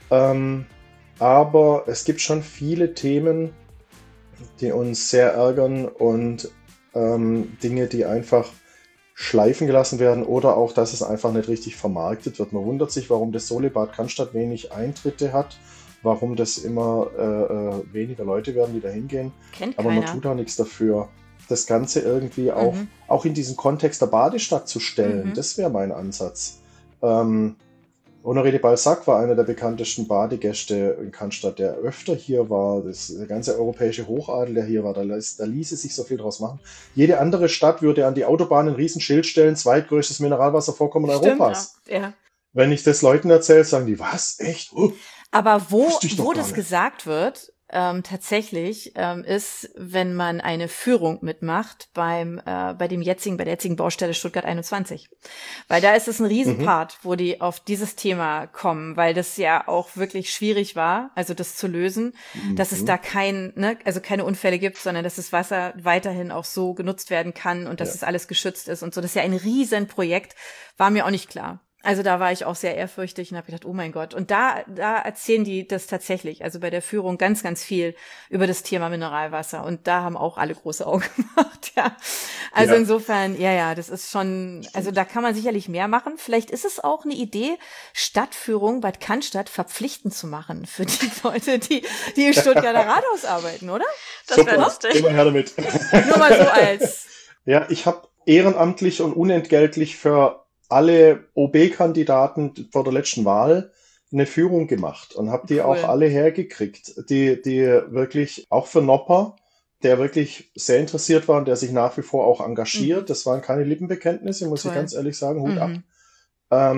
Aber es gibt schon viele Themen, die uns sehr ärgern und Dinge, die einfach schleifen gelassen werden oder auch, dass es einfach nicht richtig vermarktet wird. Man wundert sich, warum das Solibad Cannstatt wenig Eintritte hat, warum das immer weniger Leute werden, die da hingehen. Aber man tut auch nichts dafür, das Ganze irgendwie auch in diesen Kontext der Badestadt zu stellen. Das wäre mein Ansatz. Honoré de Balzac war einer der bekanntesten Badegäste in Cannstatt, der öfter hier war. Der ganze europäische Hochadel, der hier war, da ließe sich so viel draus machen. Jede andere Stadt würde an die Autobahn ein Riesenschild stellen, zweitgrößtes Mineralwasservorkommen Europas. Ja. Wenn ich das Leuten erzähle, sagen die, was? Echt? Aber wo das gesagt wird, tatsächlich ist, wenn man eine Führung mitmacht bei der jetzigen Baustelle Stuttgart 21. Weil da ist es ein Riesenpart, wo die auf dieses Thema kommen, weil das ja auch wirklich schwierig war, also das zu lösen, dass es da keine Unfälle gibt, sondern dass das Wasser weiterhin auch so genutzt werden kann und dass es alles geschützt ist und so. Das ist ja ein Riesenprojekt, war mir auch nicht klar. Also da war ich auch sehr ehrfürchtig und habe gedacht, oh mein Gott. Und da erzählen die das tatsächlich, also bei der Führung ganz, ganz viel über das Thema Mineralwasser. Und da haben auch alle große Augen gemacht, ja. Also insofern, das ist schon, also da kann man sicherlich mehr machen. Vielleicht ist es auch eine Idee, Stadtführung Bad Cannstatt verpflichtend zu machen für die Leute, die im Stuttgarter Rathaus arbeiten, oder? Das wäre lustig. Immer her damit. Nur mal so als. Ja, ich habe ehrenamtlich und unentgeltlich für alle OB-Kandidaten vor der letzten Wahl eine Führung gemacht und habe die auch alle hergekriegt, die wirklich auch für Nopper, der wirklich sehr interessiert war und der sich nach wie vor auch engagiert. Das waren keine Lippenbekenntnisse, muss ich ganz ehrlich sagen, Hut ab.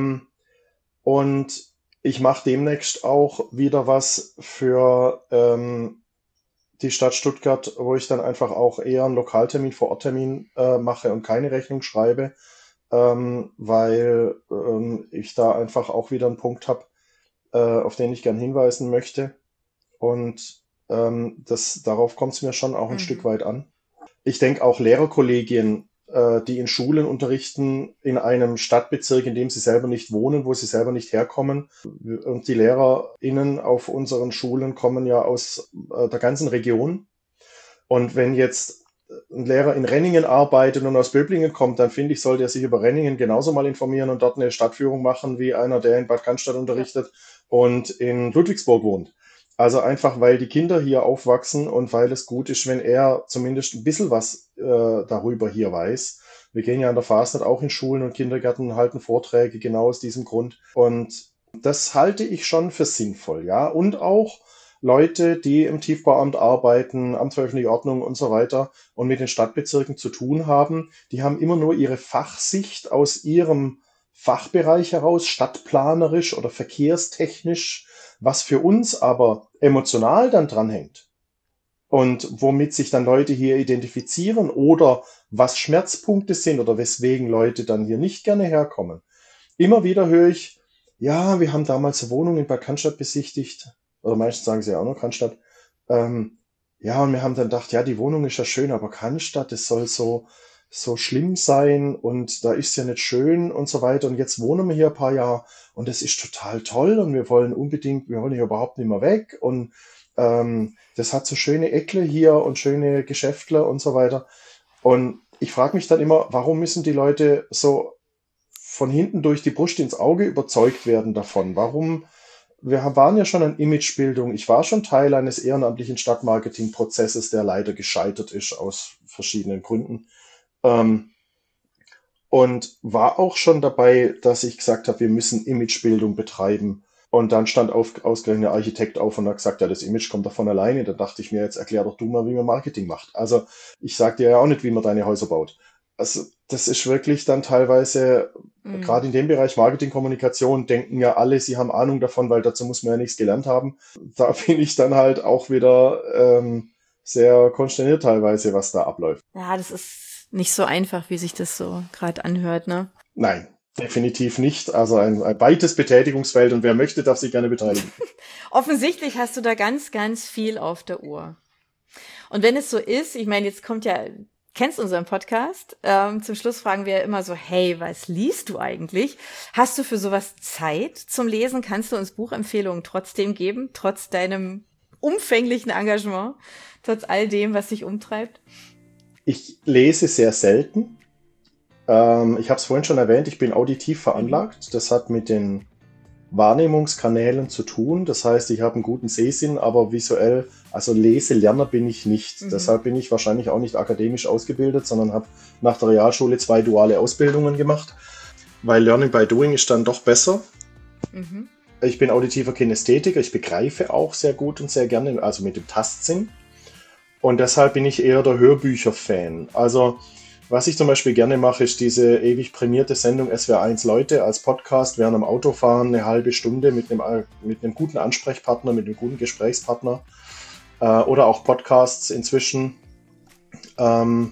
Und ich mache demnächst auch wieder was für die Stadt Stuttgart, wo ich dann einfach auch eher einen Lokaltermin, Vororttermin mache und keine Rechnung schreibe, weil ich da einfach auch wieder einen Punkt habe, auf den ich gern hinweisen möchte. Und darauf kommt es mir schon auch ein Stück weit an. Ich denke auch Lehrerkollegien, die in Schulen unterrichten, in einem Stadtbezirk, in dem sie selber nicht wohnen, wo sie selber nicht herkommen. Und die LehrerInnen auf unseren Schulen kommen ja aus der ganzen Region. Und wenn jetzt ein Lehrer in Renningen arbeitet und aus Böblingen kommt, dann finde ich, sollte er sich über Renningen genauso mal informieren und dort eine Stadtführung machen, wie einer, der in Bad Cannstatt unterrichtet und in Ludwigsburg wohnt. Also einfach, weil die Kinder hier aufwachsen und weil es gut ist, wenn er zumindest ein bisschen was darüber hier weiß. Wir gehen ja an der Fasnet auch in Schulen und Kindergärten und halten Vorträge genau aus diesem Grund. Und das halte ich schon für sinnvoll, ja. Und auch Leute, die im Tiefbauamt arbeiten, Amt für öffentliche Ordnung und so weiter und mit den Stadtbezirken zu tun haben, die haben immer nur ihre Fachsicht aus ihrem Fachbereich heraus, stadtplanerisch oder verkehrstechnisch, was für uns aber emotional dann dranhängt und womit sich dann Leute hier identifizieren oder was Schmerzpunkte sind oder weswegen Leute dann hier nicht gerne herkommen. Immer wieder höre ich, ja, wir haben damals eine Wohnung in Bad Cannstatt besichtigt, oder meistens sagen sie ja auch noch Cannstatt. Ja, und wir haben dann gedacht, ja, die Wohnung ist ja schön, aber Cannstatt, das soll so schlimm sein und da ist ja nicht schön und so weiter. Und jetzt wohnen wir hier ein paar Jahre und das ist total toll und wir wollen hier überhaupt nicht mehr weg und das hat so schöne Eckle hier und schöne Geschäftle und so weiter. Und ich frage mich dann immer, warum müssen die Leute so von hinten durch die Brust ins Auge überzeugt werden davon? Wir waren ja schon an Imagebildung. Ich war schon Teil eines ehrenamtlichen Stadtmarketing-Prozesses, der leider gescheitert ist aus verschiedenen Gründen. Und war auch schon dabei, dass ich gesagt habe, wir müssen Imagebildung betreiben. Und dann stand ausgerechnet der Architekt auf und hat gesagt, ja, das Image kommt doch von alleine. Da dachte ich mir, jetzt erklär doch du mal, wie man Marketing macht. Also ich sag dir ja auch nicht, wie man deine Häuser baut. Also das ist wirklich dann teilweise, gerade in dem Bereich Marketing-Kommunikation, denken ja alle, sie haben Ahnung davon, weil dazu muss man ja nichts gelernt haben. Da bin ich dann halt auch wieder sehr konsterniert teilweise, was da abläuft. Ja, das ist nicht so einfach, wie sich das so gerade anhört, ne? Nein, definitiv nicht. Also ein weites Betätigungsfeld und wer möchte, darf sich gerne beteiligen. Offensichtlich hast du da ganz, ganz viel auf der Uhr. Und wenn es so ist, ich meine, jetzt kennst unseren Podcast. Zum Schluss fragen wir ja immer so, hey, was liest du eigentlich? Hast du für sowas Zeit zum Lesen? Kannst du uns Buchempfehlungen trotzdem geben, trotz deinem umfänglichen Engagement, trotz all dem, was dich umtreibt? Ich lese sehr selten. Ich habe es vorhin schon erwähnt, ich bin auditiv veranlagt. Das hat mit den Wahrnehmungskanälen zu tun. Das heißt, ich habe einen guten Sehsinn, aber visuell, also Leselerner bin ich nicht. Deshalb bin ich wahrscheinlich auch nicht akademisch ausgebildet, sondern habe nach der Realschule 2 duale Ausbildungen gemacht, weil Learning by Doing ist dann doch besser. Ich bin auditiver Kinästhetiker, ich begreife auch sehr gut und sehr gerne, also mit dem Tastsinn. Und deshalb bin ich eher der Hörbücher-Fan. Also was ich zum Beispiel gerne mache, ist diese ewig prämierte Sendung SWR1 Leute als Podcast während dem Autofahren eine halbe Stunde mit einem guten Ansprechpartner, mit einem guten Gesprächspartner oder auch Podcasts inzwischen. Und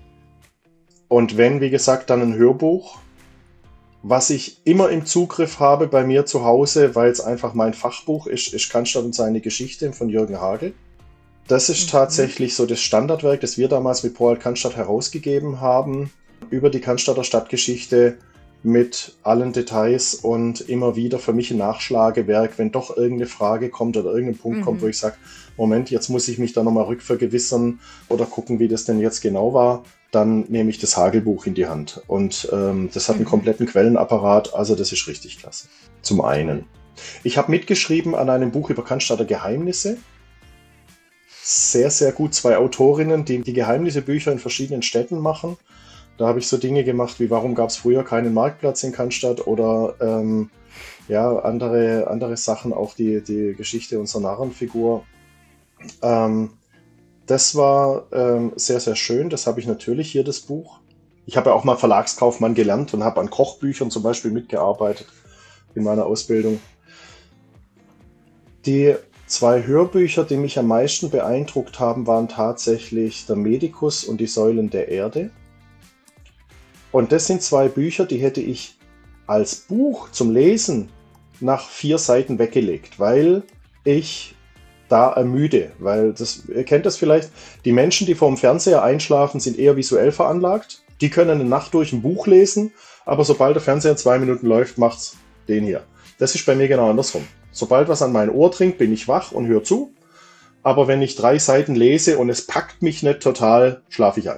wenn, wie gesagt, dann ein Hörbuch, was ich immer im Zugriff habe bei mir zu Hause, weil es einfach mein Fachbuch ist Cannstatt und seine Geschichte von Jürgen Hagel. Das ist tatsächlich so das Standardwerk, das wir damals mit Pro Alt Cannstatt herausgegeben haben, über die Cannstatter Stadtgeschichte mit allen Details und immer wieder für mich ein Nachschlagewerk, wenn doch irgendeine Frage kommt oder irgendein Punkt kommt, wo ich sage, Moment, jetzt muss ich mich da nochmal rückvergewissern oder gucken, wie das denn jetzt genau war, dann nehme ich das Hagelbuch in die Hand. Und das hat einen kompletten Quellenapparat, also das ist richtig klasse. Zum einen. Ich habe mitgeschrieben an einem Buch über Cannstatter Geheimnisse. Sehr, sehr gut. 2 Autorinnen, die Geheimnisse-Bücher in verschiedenen Städten machen. Da habe ich so Dinge gemacht wie, warum gab es früher keinen Marktplatz in Cannstatt oder andere Sachen, auch die Geschichte unserer Narrenfigur. Das war sehr, sehr schön. Das habe ich natürlich hier, das Buch. Ich habe ja auch mal Verlagskaufmann gelernt und habe an Kochbüchern zum Beispiel mitgearbeitet in meiner Ausbildung. Die 2 Hörbücher, die mich am meisten beeindruckt haben, waren tatsächlich Der Medikus und die Säulen der Erde. Und das sind 2 Bücher, die hätte ich als Buch zum Lesen nach 4 Seiten weggelegt, weil ich da ermüde. Weil ihr kennt das vielleicht, die Menschen, die vor dem Fernseher einschlafen, sind eher visuell veranlagt. Die können eine Nacht durch ein Buch lesen, aber sobald der Fernseher 2 Minuten läuft, macht's den hier. Das ist bei mir genau andersrum. Sobald was an mein Ohr dringt, bin ich wach und höre zu. Aber wenn ich 3 Seiten lese und es packt mich nicht total, schlafe ich ein.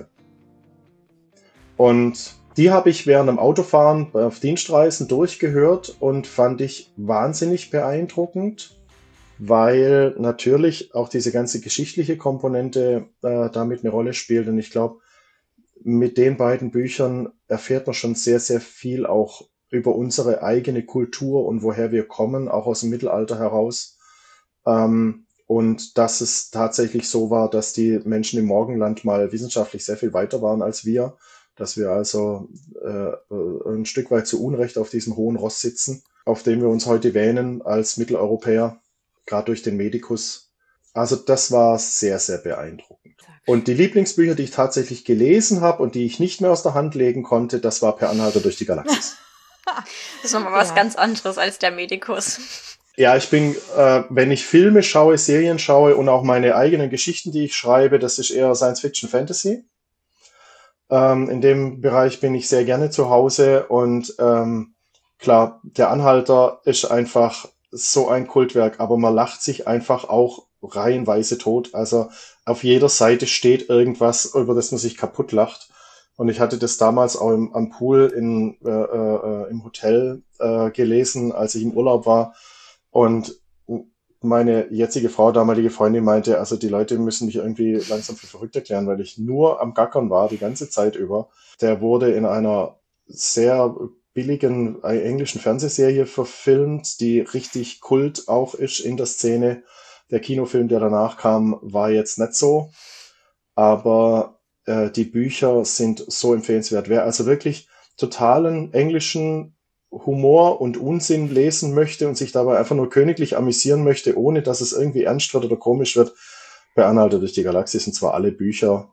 Und die habe ich während dem Autofahren auf Dienstreisen durchgehört und fand ich wahnsinnig beeindruckend, weil natürlich auch diese ganze geschichtliche Komponente damit eine Rolle spielt. Und ich glaube, mit den beiden Büchern erfährt man schon sehr, sehr viel auch über unsere eigene Kultur und woher wir kommen, auch aus dem Mittelalter heraus. und dass es tatsächlich so war, dass die Menschen im Morgenland mal wissenschaftlich sehr viel weiter waren als wir, dass wir also ein Stück weit zu Unrecht auf diesem hohen Ross sitzen, auf dem wir uns heute wähnen als Mitteleuropäer, gerade durch den Medikus. Also das war sehr, sehr beeindruckend. Und die Lieblingsbücher, die ich tatsächlich gelesen habe und die ich nicht mehr aus der Hand legen konnte, das war Per Anhalter durch die Galaxis. Das ist nochmal was ganz anderes als der Medikus. Ja, ich bin, wenn ich Filme schaue, Serien schaue und auch meine eigenen Geschichten, die ich schreibe, das ist eher Science-Fiction, Fantasy. In dem Bereich bin ich sehr gerne zu Hause und klar, der Anhalter ist einfach so ein Kultwerk, aber man lacht sich einfach auch reihenweise tot. Also auf jeder Seite steht irgendwas, über das man sich kaputt lacht. Und ich hatte das damals auch am Pool im Hotel gelesen, als ich im Urlaub war. Und meine jetzige Frau, damalige Freundin, meinte, also die Leute müssen mich irgendwie langsam für verrückt erklären, weil ich nur am Gackern war, die ganze Zeit über. Der wurde in einer sehr billigen englischen Fernsehserie verfilmt, die richtig Kult auch ist in der Szene. Der Kinofilm, der danach kam, war jetzt nicht so. Aber die Bücher sind so empfehlenswert. Wer also wirklich totalen englischen Humor und Unsinn lesen möchte und sich dabei einfach nur königlich amüsieren möchte, ohne dass es irgendwie ernst wird oder komisch wird, Per Anhalter durch die Galaxis, und zwar alle Bücher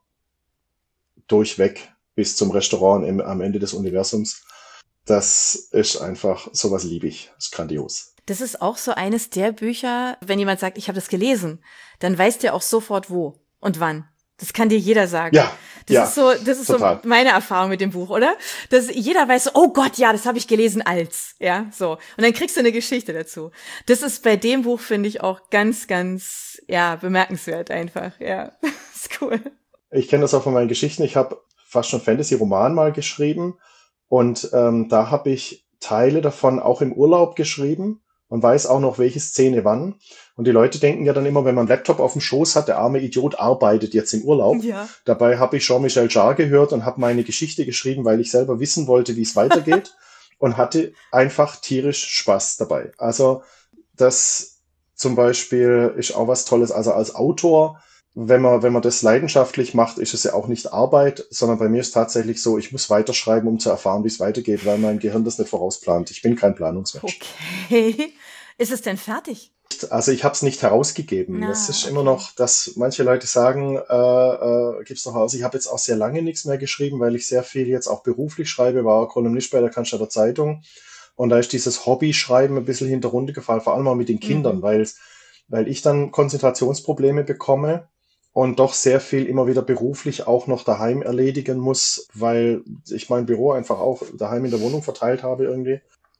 durchweg bis zum Restaurant am Ende des Universums. Das ist einfach, sowas liebe ich. Das ist grandios. Das ist auch so eines der Bücher, wenn jemand sagt, ich habe das gelesen, dann weiß der auch sofort wo und wann. Das kann dir jeder sagen. Ja, das ist so meine Erfahrung mit dem Buch, oder? Dass jeder weiß, oh Gott, ja, das habe ich gelesen als, ja, so. Und dann kriegst du eine Geschichte dazu. Das ist bei dem Buch, finde ich, auch ganz, ganz, ja, bemerkenswert einfach, ja. Ist cool. Ich kenne das auch von meinen Geschichten. Ich habe fast schon Fantasy-Roman mal geschrieben und da habe ich Teile davon auch im Urlaub geschrieben und weiß auch noch, welche Szene wann. Und die Leute denken ja dann immer, wenn man einen Laptop auf dem Schoß hat, der arme Idiot arbeitet jetzt im Urlaub. Ja. Dabei habe ich Jean-Michel Jarre gehört und habe meine Geschichte geschrieben, weil ich selber wissen wollte, wie es weitergeht und hatte einfach tierisch Spaß dabei. Also das zum Beispiel ist auch was Tolles. Also als Autor, wenn man das leidenschaftlich macht, ist es ja auch nicht Arbeit, sondern bei mir ist tatsächlich so, ich muss weiterschreiben, um zu erfahren, wie es weitergeht, weil mein Gehirn das nicht vorausplant. Ich bin kein Planungsmensch. Okay. Ist es denn fertig? Also ich habe es nicht herausgegeben. Das ist immer noch, dass manche Leute sagen, gib's noch aus. Ich habe jetzt auch sehr lange nichts mehr geschrieben, weil ich sehr viel jetzt auch beruflich schreibe, war Kolumnist bei der Cannstatter Zeitung. Und da ist dieses Hobby-Schreiben ein bisschen runtergefallen, vor allem auch mit den Kindern, weil ich dann Konzentrationsprobleme bekomme und doch sehr viel immer wieder beruflich auch noch daheim erledigen muss, weil ich mein Büro einfach auch daheim in der Wohnung verteilt habe irgendwie.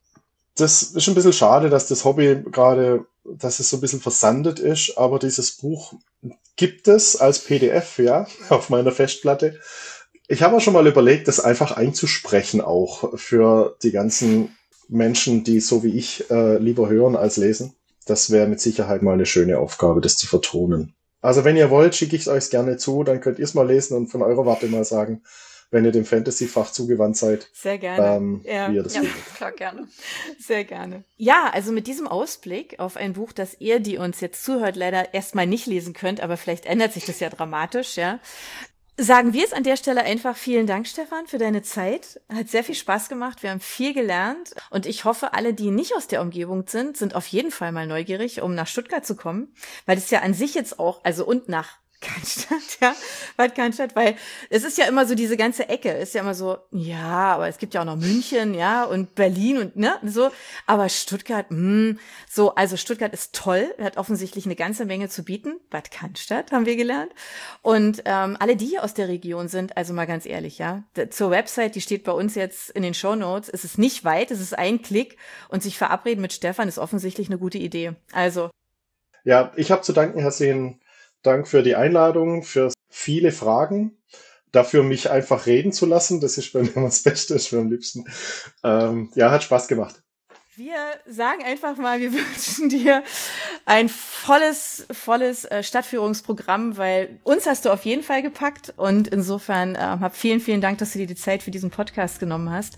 Das ist ein bisschen schade, dass das Hobby gerade, dass es so ein bisschen versandet ist, aber dieses Buch gibt es als PDF, ja, auf meiner Festplatte. Ich habe auch schon mal überlegt, das einfach einzusprechen auch für die ganzen Menschen, die so wie ich lieber hören als lesen. Das wäre mit Sicherheit mal eine schöne Aufgabe, das zu vertonen. Also wenn ihr wollt, schicke ich es euch gerne zu, dann könnt ihr es mal lesen und von eurer Warte mal sagen, wenn ihr dem Fantasy-Fach zugewandt seid. Sehr gerne. Wie ihr das findet. Klar, gerne. Sehr gerne. Ja, also mit diesem Ausblick auf ein Buch, das ihr, die uns jetzt zuhört, leider erstmal nicht lesen könnt, aber vielleicht ändert sich das ja dramatisch, ja. Sagen wir es an der Stelle einfach vielen Dank, Stefan, für deine Zeit. Hat sehr viel Spaß gemacht. Wir haben viel gelernt. Und ich hoffe, alle, die nicht aus der Umgebung sind auf jeden Fall mal neugierig, um nach Stuttgart zu kommen. Weil das ja an sich jetzt auch, also und nach Cannstatt, ja, Bad Cannstatt, weil es ist ja immer so, diese ganze Ecke ist ja immer so, ja, aber es gibt ja auch noch München, ja, und Berlin und, ne, so, aber Stuttgart, so, also Stuttgart ist toll, hat offensichtlich eine ganze Menge zu bieten, Bad Cannstatt haben wir gelernt, und alle, die hier aus der Region sind, also mal ganz ehrlich, ja, zur Website, die steht bei uns jetzt in den Shownotes, es ist nicht weit, es ist ein Klick, und sich verabreden mit Stefan ist offensichtlich eine gute Idee, also. Ja, ich habe zu danken, herzlichen Dank für die Einladung, für viele Fragen, dafür mich einfach reden zu lassen. Das ist bei mir immer das Beste, ist mir am liebsten. Ja, hat Spaß gemacht. Wir sagen einfach mal, wir wünschen dir ein volles Stadtführungsprogramm, weil uns hast du auf jeden Fall gepackt und insofern hab vielen, vielen Dank, dass du dir die Zeit für diesen Podcast genommen hast.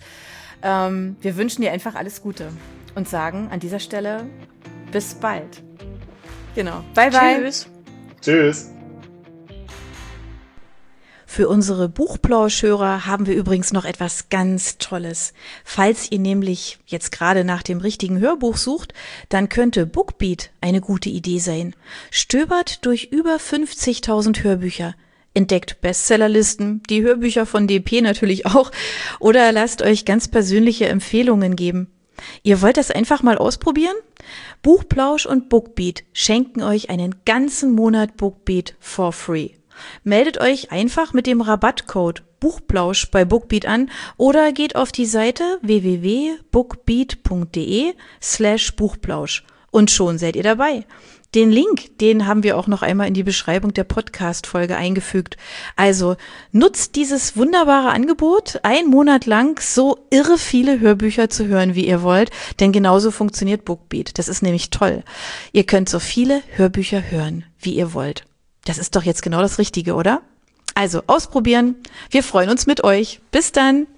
Wir wünschen dir einfach alles Gute und sagen an dieser Stelle bis bald. Genau. Bye, bye. Tschüss. Tschüss. Für unsere Buchplauschhörer haben wir übrigens noch etwas ganz Tolles. Falls ihr nämlich jetzt gerade nach dem richtigen Hörbuch sucht, dann könnte Bookbeat eine gute Idee sein. Stöbert durch über 50.000 Hörbücher. Entdeckt Bestsellerlisten, die Hörbücher von DP natürlich auch, oder lasst euch ganz persönliche Empfehlungen geben. Ihr wollt das einfach mal ausprobieren? Buchplausch und Bookbeat schenken euch einen ganzen Monat Bookbeat for free. Meldet euch einfach mit dem Rabattcode Buchplausch bei Bookbeat an oder geht auf die Seite www.bookbeat.de/Buchplausch und schon seid ihr dabei. Den Link, den haben wir auch noch einmal in die Beschreibung der Podcast-Folge eingefügt. Also nutzt dieses wunderbare Angebot, 1 Monat lang so irre viele Hörbücher zu hören, wie ihr wollt, denn genauso funktioniert Bookbeat. Das ist nämlich toll. Ihr könnt so viele Hörbücher hören, wie ihr wollt. Das ist doch jetzt genau das Richtige, oder? Also ausprobieren. Wir freuen uns mit euch. Bis dann.